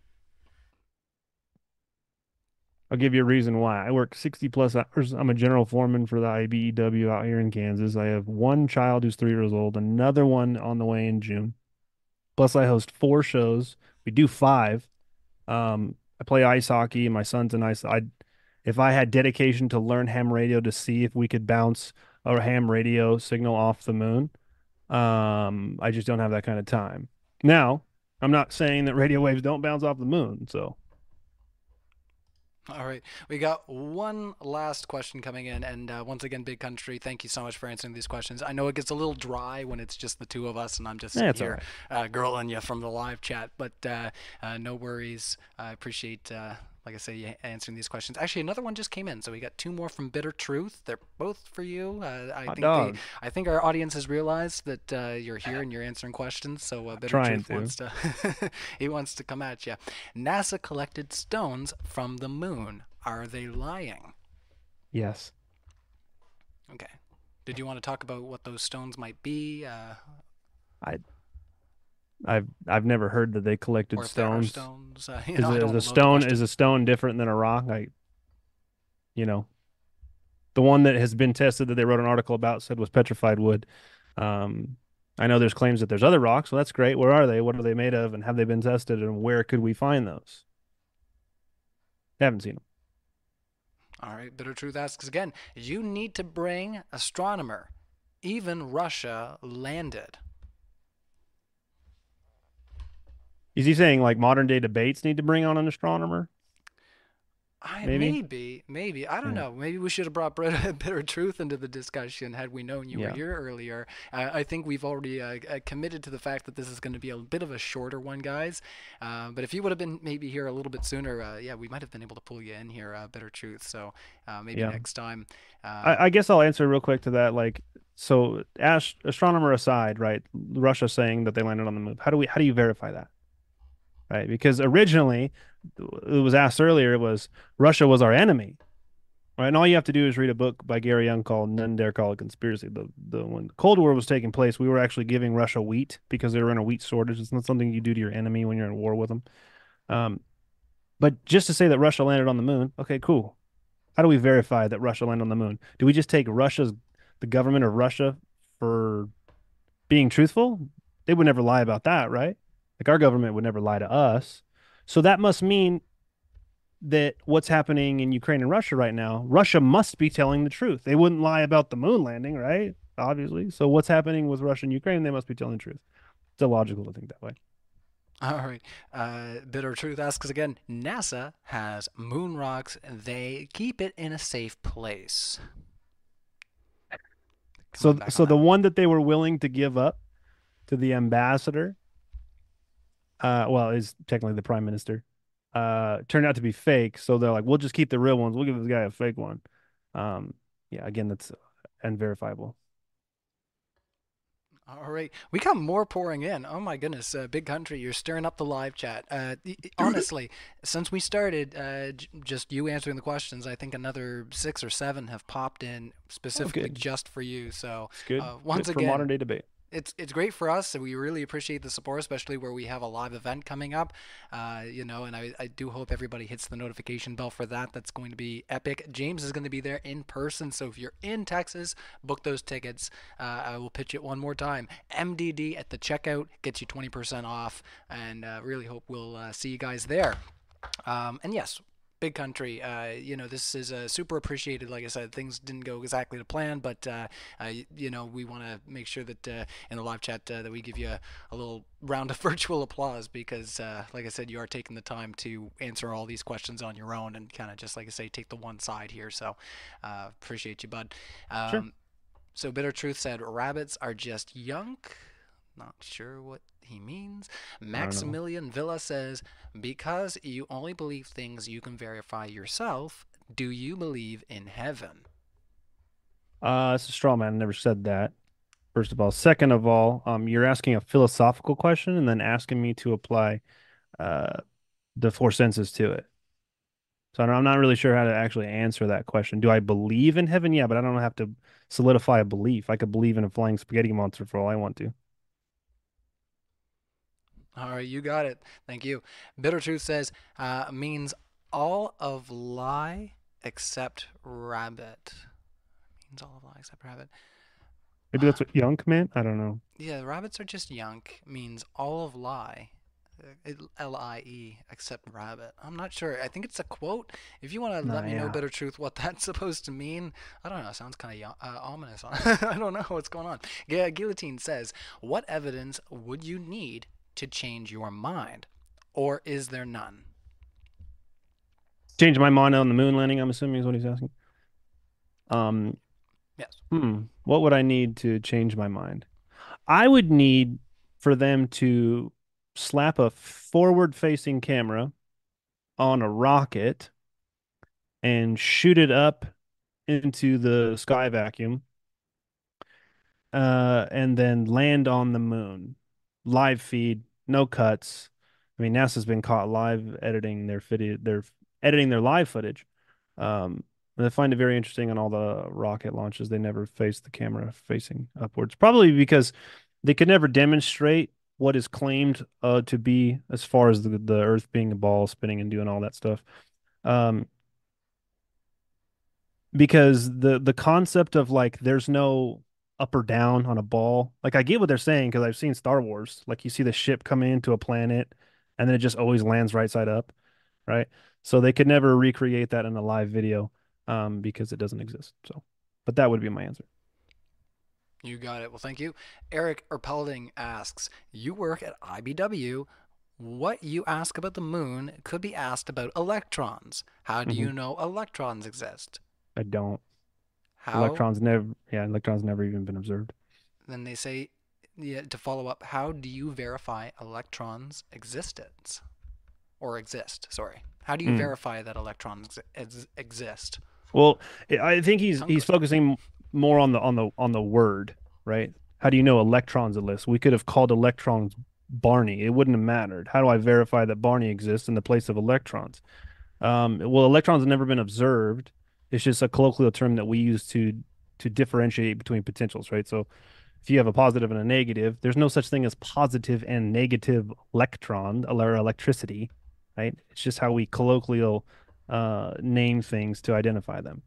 I'll give you a reason why. I work sixty plus hours. I'm a general foreman for the I B E W out here in Kansas. I have one child who's three years old, another one on the way in June. Plus, I host four shows. We do five. Um, I play ice hockey, and my son's an ice. I, if I had dedication to learn ham radio to see if we could bounce a ham radio signal off the moon, um, I just don't have that kind of time. Now, I'm not saying that radio waves don't bounce off the moon. So All right, we got one last question coming in, and uh, once again, Big Country, thank you so much for answering these questions. I know it gets a little dry when it's just the two of us, and I'm just Yeah, it's all here uh, girling you from the live chat, but uh, uh, no worries. I appreciate, uh, like I say, you answering these questions. Actually, another one just came in, so we got two more from Bitter Truth. They're both for you. Uh, I Hot think dog. they, I think our audience has realized that uh, you're here and you're answering questions. So uh, Bitter trying Truth to. wants to he wants to come at you. NASA collected stones from the moon. Are they lying? yes. Okay. Did you want to talk about what those stones might be, uh, I've I've never heard that they collected or if there are stones. stones? Uh, you Is, know, I it, don't is know a the stone question. is a stone different than a rock? I, you know, the one that has been tested that they wrote an article about said was petrified wood. Um, I know there's claims that there's other rocks. Well, that's great. Where are they? What are they made of? And have they been tested? And where could we find those? Haven't seen them. All right. Bitter Truth asks again. You need to bring astronomer. Even Russia landed. Is he saying like modern day debates need to bring on an astronomer? I Maybe. maybe, maybe I don't Yeah. know. Maybe we should have brought Brit- Bitter Truth into the discussion had we known you were Yeah. here earlier. Uh, I think we've already uh, uh, committed to the fact that this is going to be a bit of a shorter one, guys. Uh, but if you would have been maybe here a little bit sooner, uh, yeah, we might have been able to pull you in here, uh, Bitter Truth. So uh, maybe Yeah. next time. Uh, I, I guess I'll answer real quick to that. Like, so ast astronomer aside, right? Russia saying that they landed on the moon. How do we how do you verify that? Right? Because originally it was asked earlier, it was Russia was our enemy. Right. And all you have to do is read a book by Gary Young called None Dare Call It Conspiracy. The the when the Cold War was taking place, we were actually giving Russia wheat because they were in a wheat shortage. It's not something you do to your enemy when you're in war with them. Um, but just to say that Russia landed on the moon, okay, cool. How do we verify that Russia landed on the moon? Do we just take Russia's the government of Russia for being truthful? They would never lie about that, right? Like our government would never lie to us. So that must mean that what's happening in Ukraine and Russia right now, Russia must be telling the truth. They wouldn't lie about the moon landing, right? Obviously. So what's happening with Russia and Ukraine, they must be telling the truth. It's illogical to think that way. All right. Uh, Bitter Truth asks again. NASA has moon rocks. They keep it in a safe place. Come on So back so on that the one. one that they were willing to give up to the ambassador, uh, well, is technically the prime minister, uh, turned out to be fake. So they're like, we'll just keep the real ones. We'll give this guy a fake one. Um, yeah, again, that's unverifiable. All right, we got more pouring in. Oh my goodness, uh, Big Country, you're stirring up the live chat. Uh, y- y- honestly, since we started, uh, j- just you answering the questions, I think another six or seven have popped in Oh, specifically good. just for you. So, It's good. uh, once Good for modern again, day debate. it's it's great for us, and we really appreciate the support, especially where we have a live event coming up. Uh, you know, and I, I do hope everybody hits the notification bell for that. That's going to be epic. James is going to be there in person, so if you're in Texas, book those tickets. Uh, I will pitch it one more time. M D D at the checkout gets you twenty percent off, and uh, really hope we'll uh, see you guys there. Um, and yes, Big Country, uh, you know, this is uh, super appreciated. Like I said, things didn't go exactly to plan, but, uh, uh, you know, we want to make sure that uh, in the live chat uh, that we give you a, a little round of virtual applause because, uh, like I said, you are taking the time to answer all these questions on your own and kind of just, like I say, take the one side here. So uh, appreciate you, bud. Sure. Um, so Bitter Truth said, rabbits are just yunk. Not sure what he means. Maximilian Villa says, because you only believe things you can verify yourself, do you believe in heaven? Uh, it's a straw man. I never said that. First of all. Second of all, um, you're asking a philosophical question and then asking me to apply uh the four senses to it. So I don't- I'm not really sure how to actually answer that question. Do I believe in heaven? Yeah, but I don't have to solidify a belief. I could believe in a flying spaghetti monster for all I want to. All right, you got it. Thank you. Bitter Truth says, uh, means all of lie except rabbit. Means all of lie except rabbit. Maybe that's what Yunk meant. I don't know. Yeah, rabbits are just yunk. Means all of lie. Uh, L I E, except rabbit. I'm not sure. I think it's a quote. If you want to No, let me know, yeah. Bitter Truth, what that's supposed to mean, I don't know. It sounds kind of uh, ominous. I don't know what's going on. Yeah, Guillotine says, what evidence would you need to change your mind? Or is there none? Change my mind on the moon landing, I'm assuming is what he's asking. Um, Yes. hmm. What would I need to change my mind? I would need for them to slap a forward-facing camera on a rocket and shoot it up into the sky vacuum, uh, and then land on the moon. Live feed, no cuts. I mean, NASA's been caught live editing their video, their editing their live footage. Um, and I find it very interesting on all the rocket launches. They never face the camera facing upwards, probably because they could never demonstrate what is claimed uh, to be as far as the, the Earth being a ball spinning and doing all that stuff. Um, because the the concept of like there's no up or down on a ball. Like I get what they're saying because I've seen Star Wars. Like you see the ship come into a planet and then it just always lands right side up, right? So they could never recreate that in a live video um because it doesn't exist. So, but that would be my answer. You got it. Well, thank you. Eric Erpelding asks, you work at I B W. What you ask about the moon could be asked about electrons. How do hmm you know electrons exist? I don't. How? Electrons never, yeah, electrons never even been observed. Then they say, yeah, to follow up, how do you verify electrons' existence? Or exist, sorry. How do you Mm. verify that electrons ex- exist? Well, I I think he's Tongue he's twister. focusing more on the on the on the word, right? How do you know electrons exist? We could have called electrons Barney. It wouldn't have mattered. How do I verify that Barney exists in the place of electrons? Um, well, electrons have never been observed. It's just a colloquial term that we use to to differentiate between potentials, right? So if you have a positive and a negative, there's no such thing as positive and negative electron or electricity, right? It's just how we colloquial uh, name things to identify them.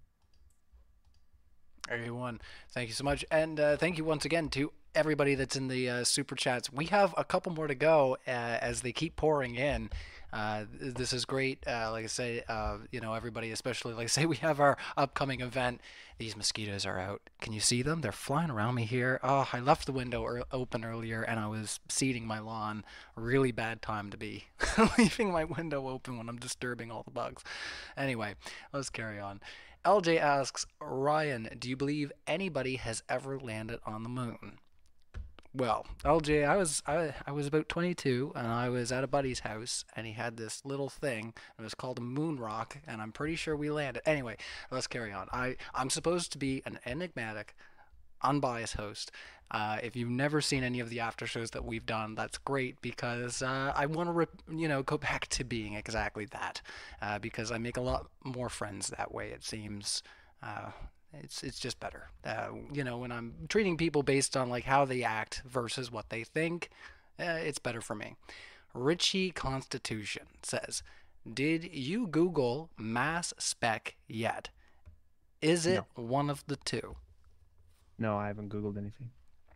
Everyone, thank you so much. And uh, thank you once again to everybody that's in the uh, super chats. We have a couple more to go uh, as they keep pouring in. Uh, this is great. Uh, like I say, uh, you know, everybody, especially, like I say, we have our upcoming event. These mosquitoes are out. Can you see them? They're flying around me here. Oh, I left the window er- open earlier and I was seeding my lawn. Really bad time to be leaving my window open when I'm disturbing all the bugs. Anyway, let's carry on. L J asks, Ryan, do you believe anybody has ever landed on the moon? Well, L J, I was I, I was about twenty-two and I was at a buddy's house and he had this little thing. It was called a moon rock and I'm pretty sure we landed. Anyway, let's carry on. I I'm supposed to be an enigmatic, unbiased host. Uh, if you've never seen any of the after shows that we've done, that's great because uh, I want to, rep- you know, go back to being exactly that. Uh, because I make a lot more friends that way. It seems, uh, it's it's just better. Uh, you know, when I'm treating people based on like how they act versus what they think, uh, it's better for me. Richie Constitution says, "Did you Google mass spec yet? Is it No, one of the two?" no, I haven't Googled anything.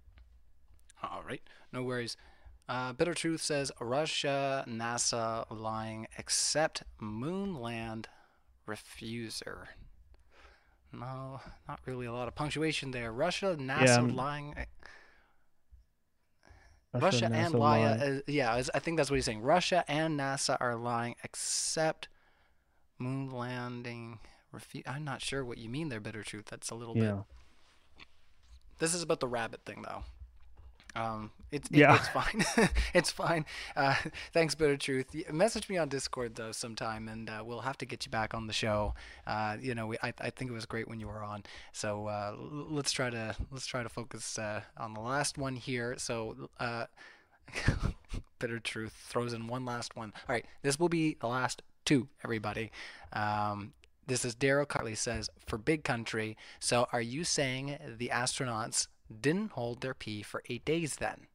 All right, no worries. Uh, Bitter Truth says Russia, NASA lying, except Moonland refuser. No, not really a lot of punctuation there. Russia, Yeah, NASA I'm lying. Russia, Russia and NASA Laya, lie. uh, yeah, I think that's what he's saying. Russia and NASA are lying, except moon landing. Refu- I'm not sure what you mean there, Bitter Truth. That's a little bit. Yeah, This is about the rabbit thing, though. Um, it's it, yeah. it's fine. It's fine. Uh, thanks, Bitter Truth. Y- Message me on Discord though sometime, and uh, we'll have to get you back on the show. Uh, you know, we, I I think it was great when you were on. So uh, l- let's try to let's try to focus uh, on the last one here. So uh, Bitter Truth throws in one last one. All right, this will be the last two, everybody. Um, this is Daryl Cartley says for Big Country. So are you saying the astronauts didn't hold their pee for eight days then?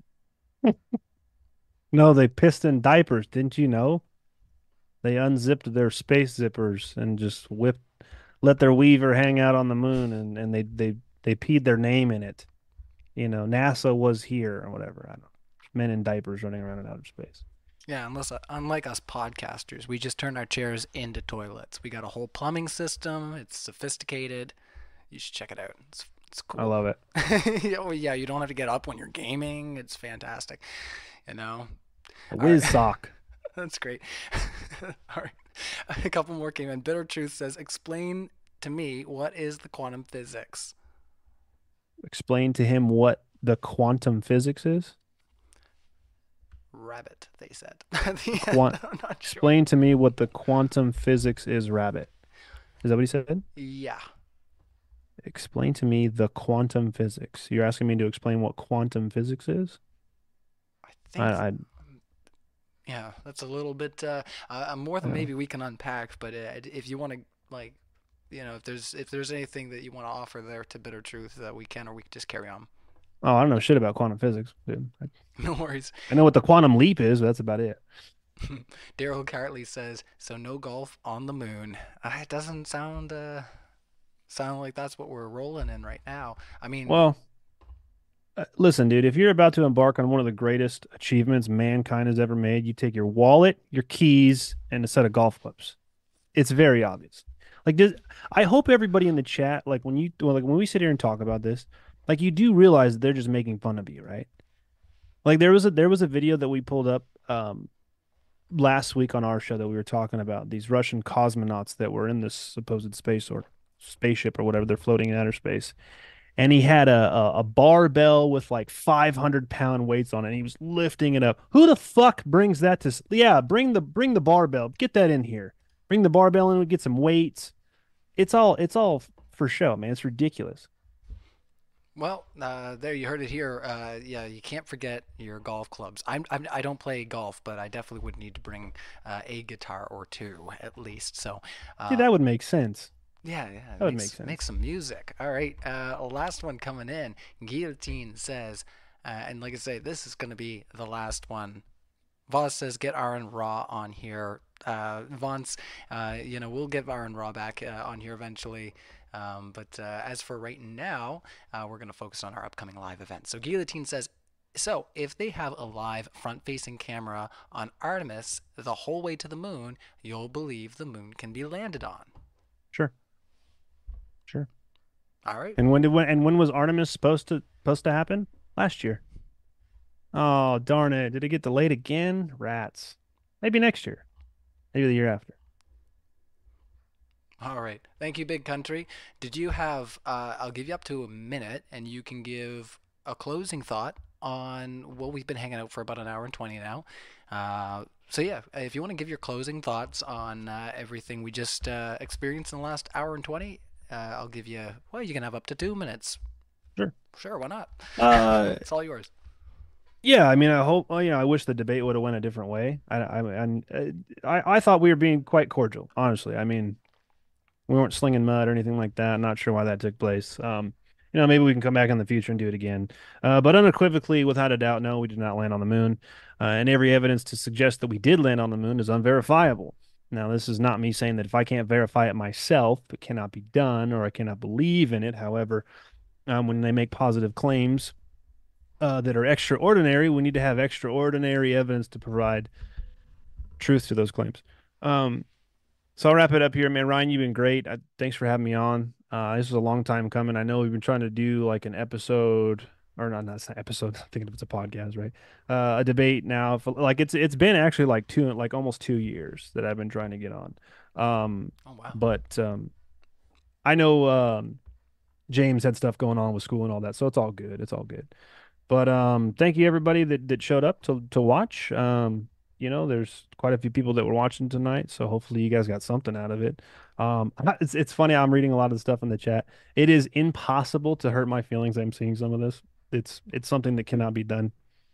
No, they pissed in diapers. Didn't you know? They unzipped their space zippers and just whipped, let their weaver hang out on the moon, and and they they they peed their name in it. You know, NASA was here or whatever. I don't know. Men in diapers running around in outer space. Yeah, unless uh, unlike us podcasters, we just turn our chairs into toilets. We got a whole plumbing system. It's sophisticated. You should check it out. It's it's I cool. love it. Yeah, well, yeah, you don't have to get up when you're gaming. It's fantastic. You know. A All right. whiz sock. That's great. All right. A couple more came in. Bitter Truth says, "Explain to me what is the quantum physics." Explain to him what the quantum physics is. Rabbit, they said. At the end, Quant. I'm not sure. Explain to me what the quantum physics is, rabbit. Is that what he said? Yeah, Explain to me the quantum physics. You're asking me to explain what quantum physics is? I think. I, I Yeah, that's a little bit uh, uh, more than uh, maybe we can unpack. But uh, if you want to, like, you know, if there's if there's anything that you want to offer there to Bitter Truth, that we can, or we can just carry on. oh, I don't know shit about quantum physics, dude. I, No worries. I know what the quantum leap is, but that's about it. Daryl Cartley says, "So no golf on the moon." Uh, it doesn't sound uh, sound like that's what we're rolling in right now. I mean, Well, uh, listen, dude, if you're about to embark on one of the greatest achievements mankind has ever made, you take your wallet, your keys, and a set of golf clubs. It's very obvious. Like, does, I hope everybody in the chat, like when you, well, like when we sit here and talk about this, like you do realize that they're just making fun of you, right? Like there was a there was a video that we pulled up um last week on our show that we were talking about these Russian cosmonauts that were in this supposed space or spaceship or whatever they're floating in outer space. And he had a, a, a barbell with like five hundred pound weights on it. And he was lifting it up. Who the fuck brings that to? Yeah, bring the bring the barbell. Get that in here. Bring the barbell in. We get some weights. It's all it's all for show, man. It's ridiculous. Well, uh, there you heard it here. Uh, yeah, you can't forget your golf clubs. I'm, I'm I don't play golf, but I definitely would need to bring uh, a guitar or two at least. So, uh, See, that would make sense. Yeah, yeah, that would makes, make sense. Make some music. All right, uh, last one coming in. Guillotine says, uh, and like I say, this is going to be the last one. Voss says, get Aaron Raw on here. Uh, Vance, uh, you know, we'll get Aaron Raw back uh, on here eventually. Um, but uh, as for right now, uh, we're going to focus on our upcoming live event. So Guillotine says, so if they have a live front-facing camera on Artemis the whole way to the moon, you'll believe the moon can be landed on. Sure. Sure. All right. And when did when and when was Artemis supposed to supposed to happen? Last year. Oh, darn it. Did it get delayed again? Rats. Maybe next year. Maybe the year after. All right. Thank you, Big Country. Did you have, uh, I'll give you up to a minute, and you can give a closing thought on, well, we've been hanging out for about an hour and twenty now. Uh, so, yeah, if you want to give your closing thoughts on uh, everything we just uh, experienced in the last hour and twenty, uh, I'll give you, well, you can have up to two minutes. Sure. Sure, why not? Uh, it's all yours. Yeah, I mean, I hope, well, you know, I wish the debate would have went a different way. I, I, I, I thought we were being quite cordial, honestly. I mean, we weren't slinging mud or anything like that. I'm not sure why that took place. Um, you know, maybe we can come back in the future and do it again. Uh, but unequivocally, without a doubt, no, we did not land on the moon. Uh, and every evidence to suggest that we did land on the moon is unverifiable. Now, this is not me saying that if I can't verify it myself, it cannot be done or I cannot believe in it. However, um, when they make positive claims uh, that are extraordinary, we need to have extraordinary evidence to provide truth to those claims. Um, So I'll wrap it up here, man. Ryan, you've been great. I, thanks for having me on. Uh, this was a long time coming. I know we've been trying to do like an episode, or not, not an episode. I'm thinking it's a podcast, right? Uh, a debate now. For, like it's it's been actually like two, like almost two years that I've been trying to get on. Um, oh wow! But um, I know um, James had stuff going on with school and all that, so it's all good. It's all good. But um, thank you everybody that that showed up to to watch. Um, You know, there's quite a few people that were watching tonight, so hopefully you guys got something out of it. Um, it's it's funny. I'm reading a lot of the stuff in the chat. It is impossible to hurt my feelings. I'm seeing some of this. It's it's something that cannot be done.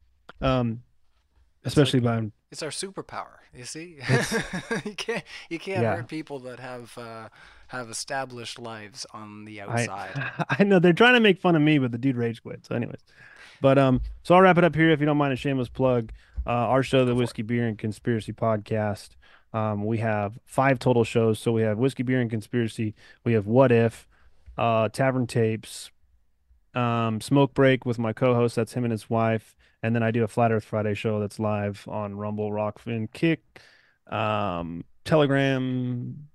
Um, especially like, by it's our superpower. You see, you can't you can't yeah. hurt people that have uh, have established lives on the outside. I, I know they're trying to make fun of me, but the dude rage quit. So, anyways, but um, so I'll wrap it up here. If you don't mind a shameless plug. Uh, our show, the Whiskey, Beer, and Conspiracy Podcast. Um, we have five total shows. So we have Whiskey, Beer, and Conspiracy. We have What If, uh, Tavern Tapes, um, Smoke Break with my co-host. That's him and his wife. And then I do a Flat Earth Friday show that's live on Rumble, Rockfin, Kick, um, Telegram,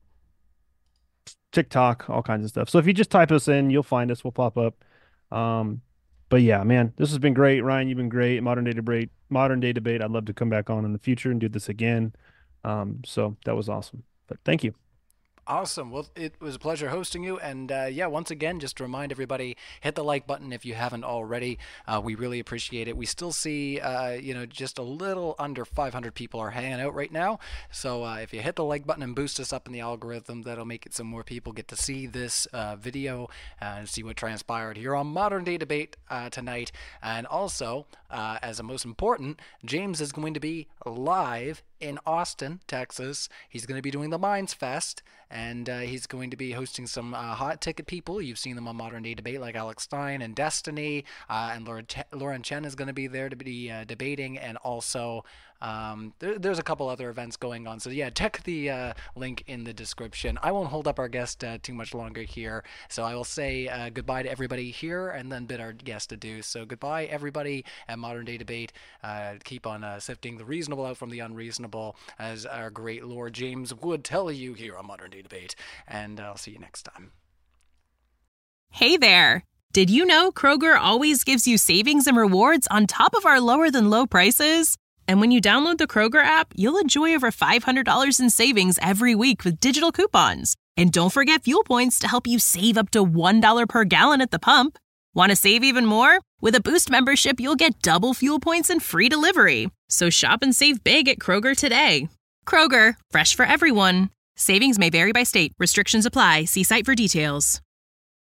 TikTok, all kinds of stuff. So if you just type us in, you'll find us. We'll pop up. Um, But yeah, man, this has been great. Ryan, you've been great. Modern day debate, modern day debate. I'd love to come back on in the future and do this again. Um, so that was awesome. But thank you. Awesome. Well, it was a pleasure hosting you. And uh, yeah, once again, just to remind everybody, hit the like button if you haven't already. Uh, we really appreciate it. We still see, uh, you know, just a little under five hundred people are hanging out right now. So uh, if you hit the like button and boost us up in the algorithm, that'll make it so more people get to see this uh, video and see what transpired here on Modern Day Debate uh, tonight. And also, uh, as a most important, James is going to be live in Austin, Texas. He's going to be doing the Minds Fest, and uh, he's going to be hosting some uh, hot ticket people. You've seen them on Modern Day Debate, like Alex Stein and Destiny, uh, and Lauren, Ch- Lauren Chen is going to be there to be uh, debating, and also um, there, there's a couple other events going on. So yeah, check the uh, link in the description. I won't hold up our guest uh, too much longer here, so I will say uh, goodbye to everybody here, and then bid our guest adieu. So goodbye, everybody at Modern Day Debate. Uh, keep on uh, sifting the reasonable out from the unreasonable, as our great Lord James would tell you here on Modern Day Debate. And I'll see you next time. Hey there. Did you know Kroger always gives you savings and rewards on top of our lower than low prices? And when you download the Kroger app, you'll enjoy over five hundred dollars in savings every week with digital coupons. And don't forget fuel points to help you save up to one dollar per gallon at the pump. Want to save even more? With a Boost membership, you'll get double fuel points and free delivery. So shop and save big at Kroger today. Kroger, fresh for everyone. Savings may vary by state. Restrictions apply. See site for details.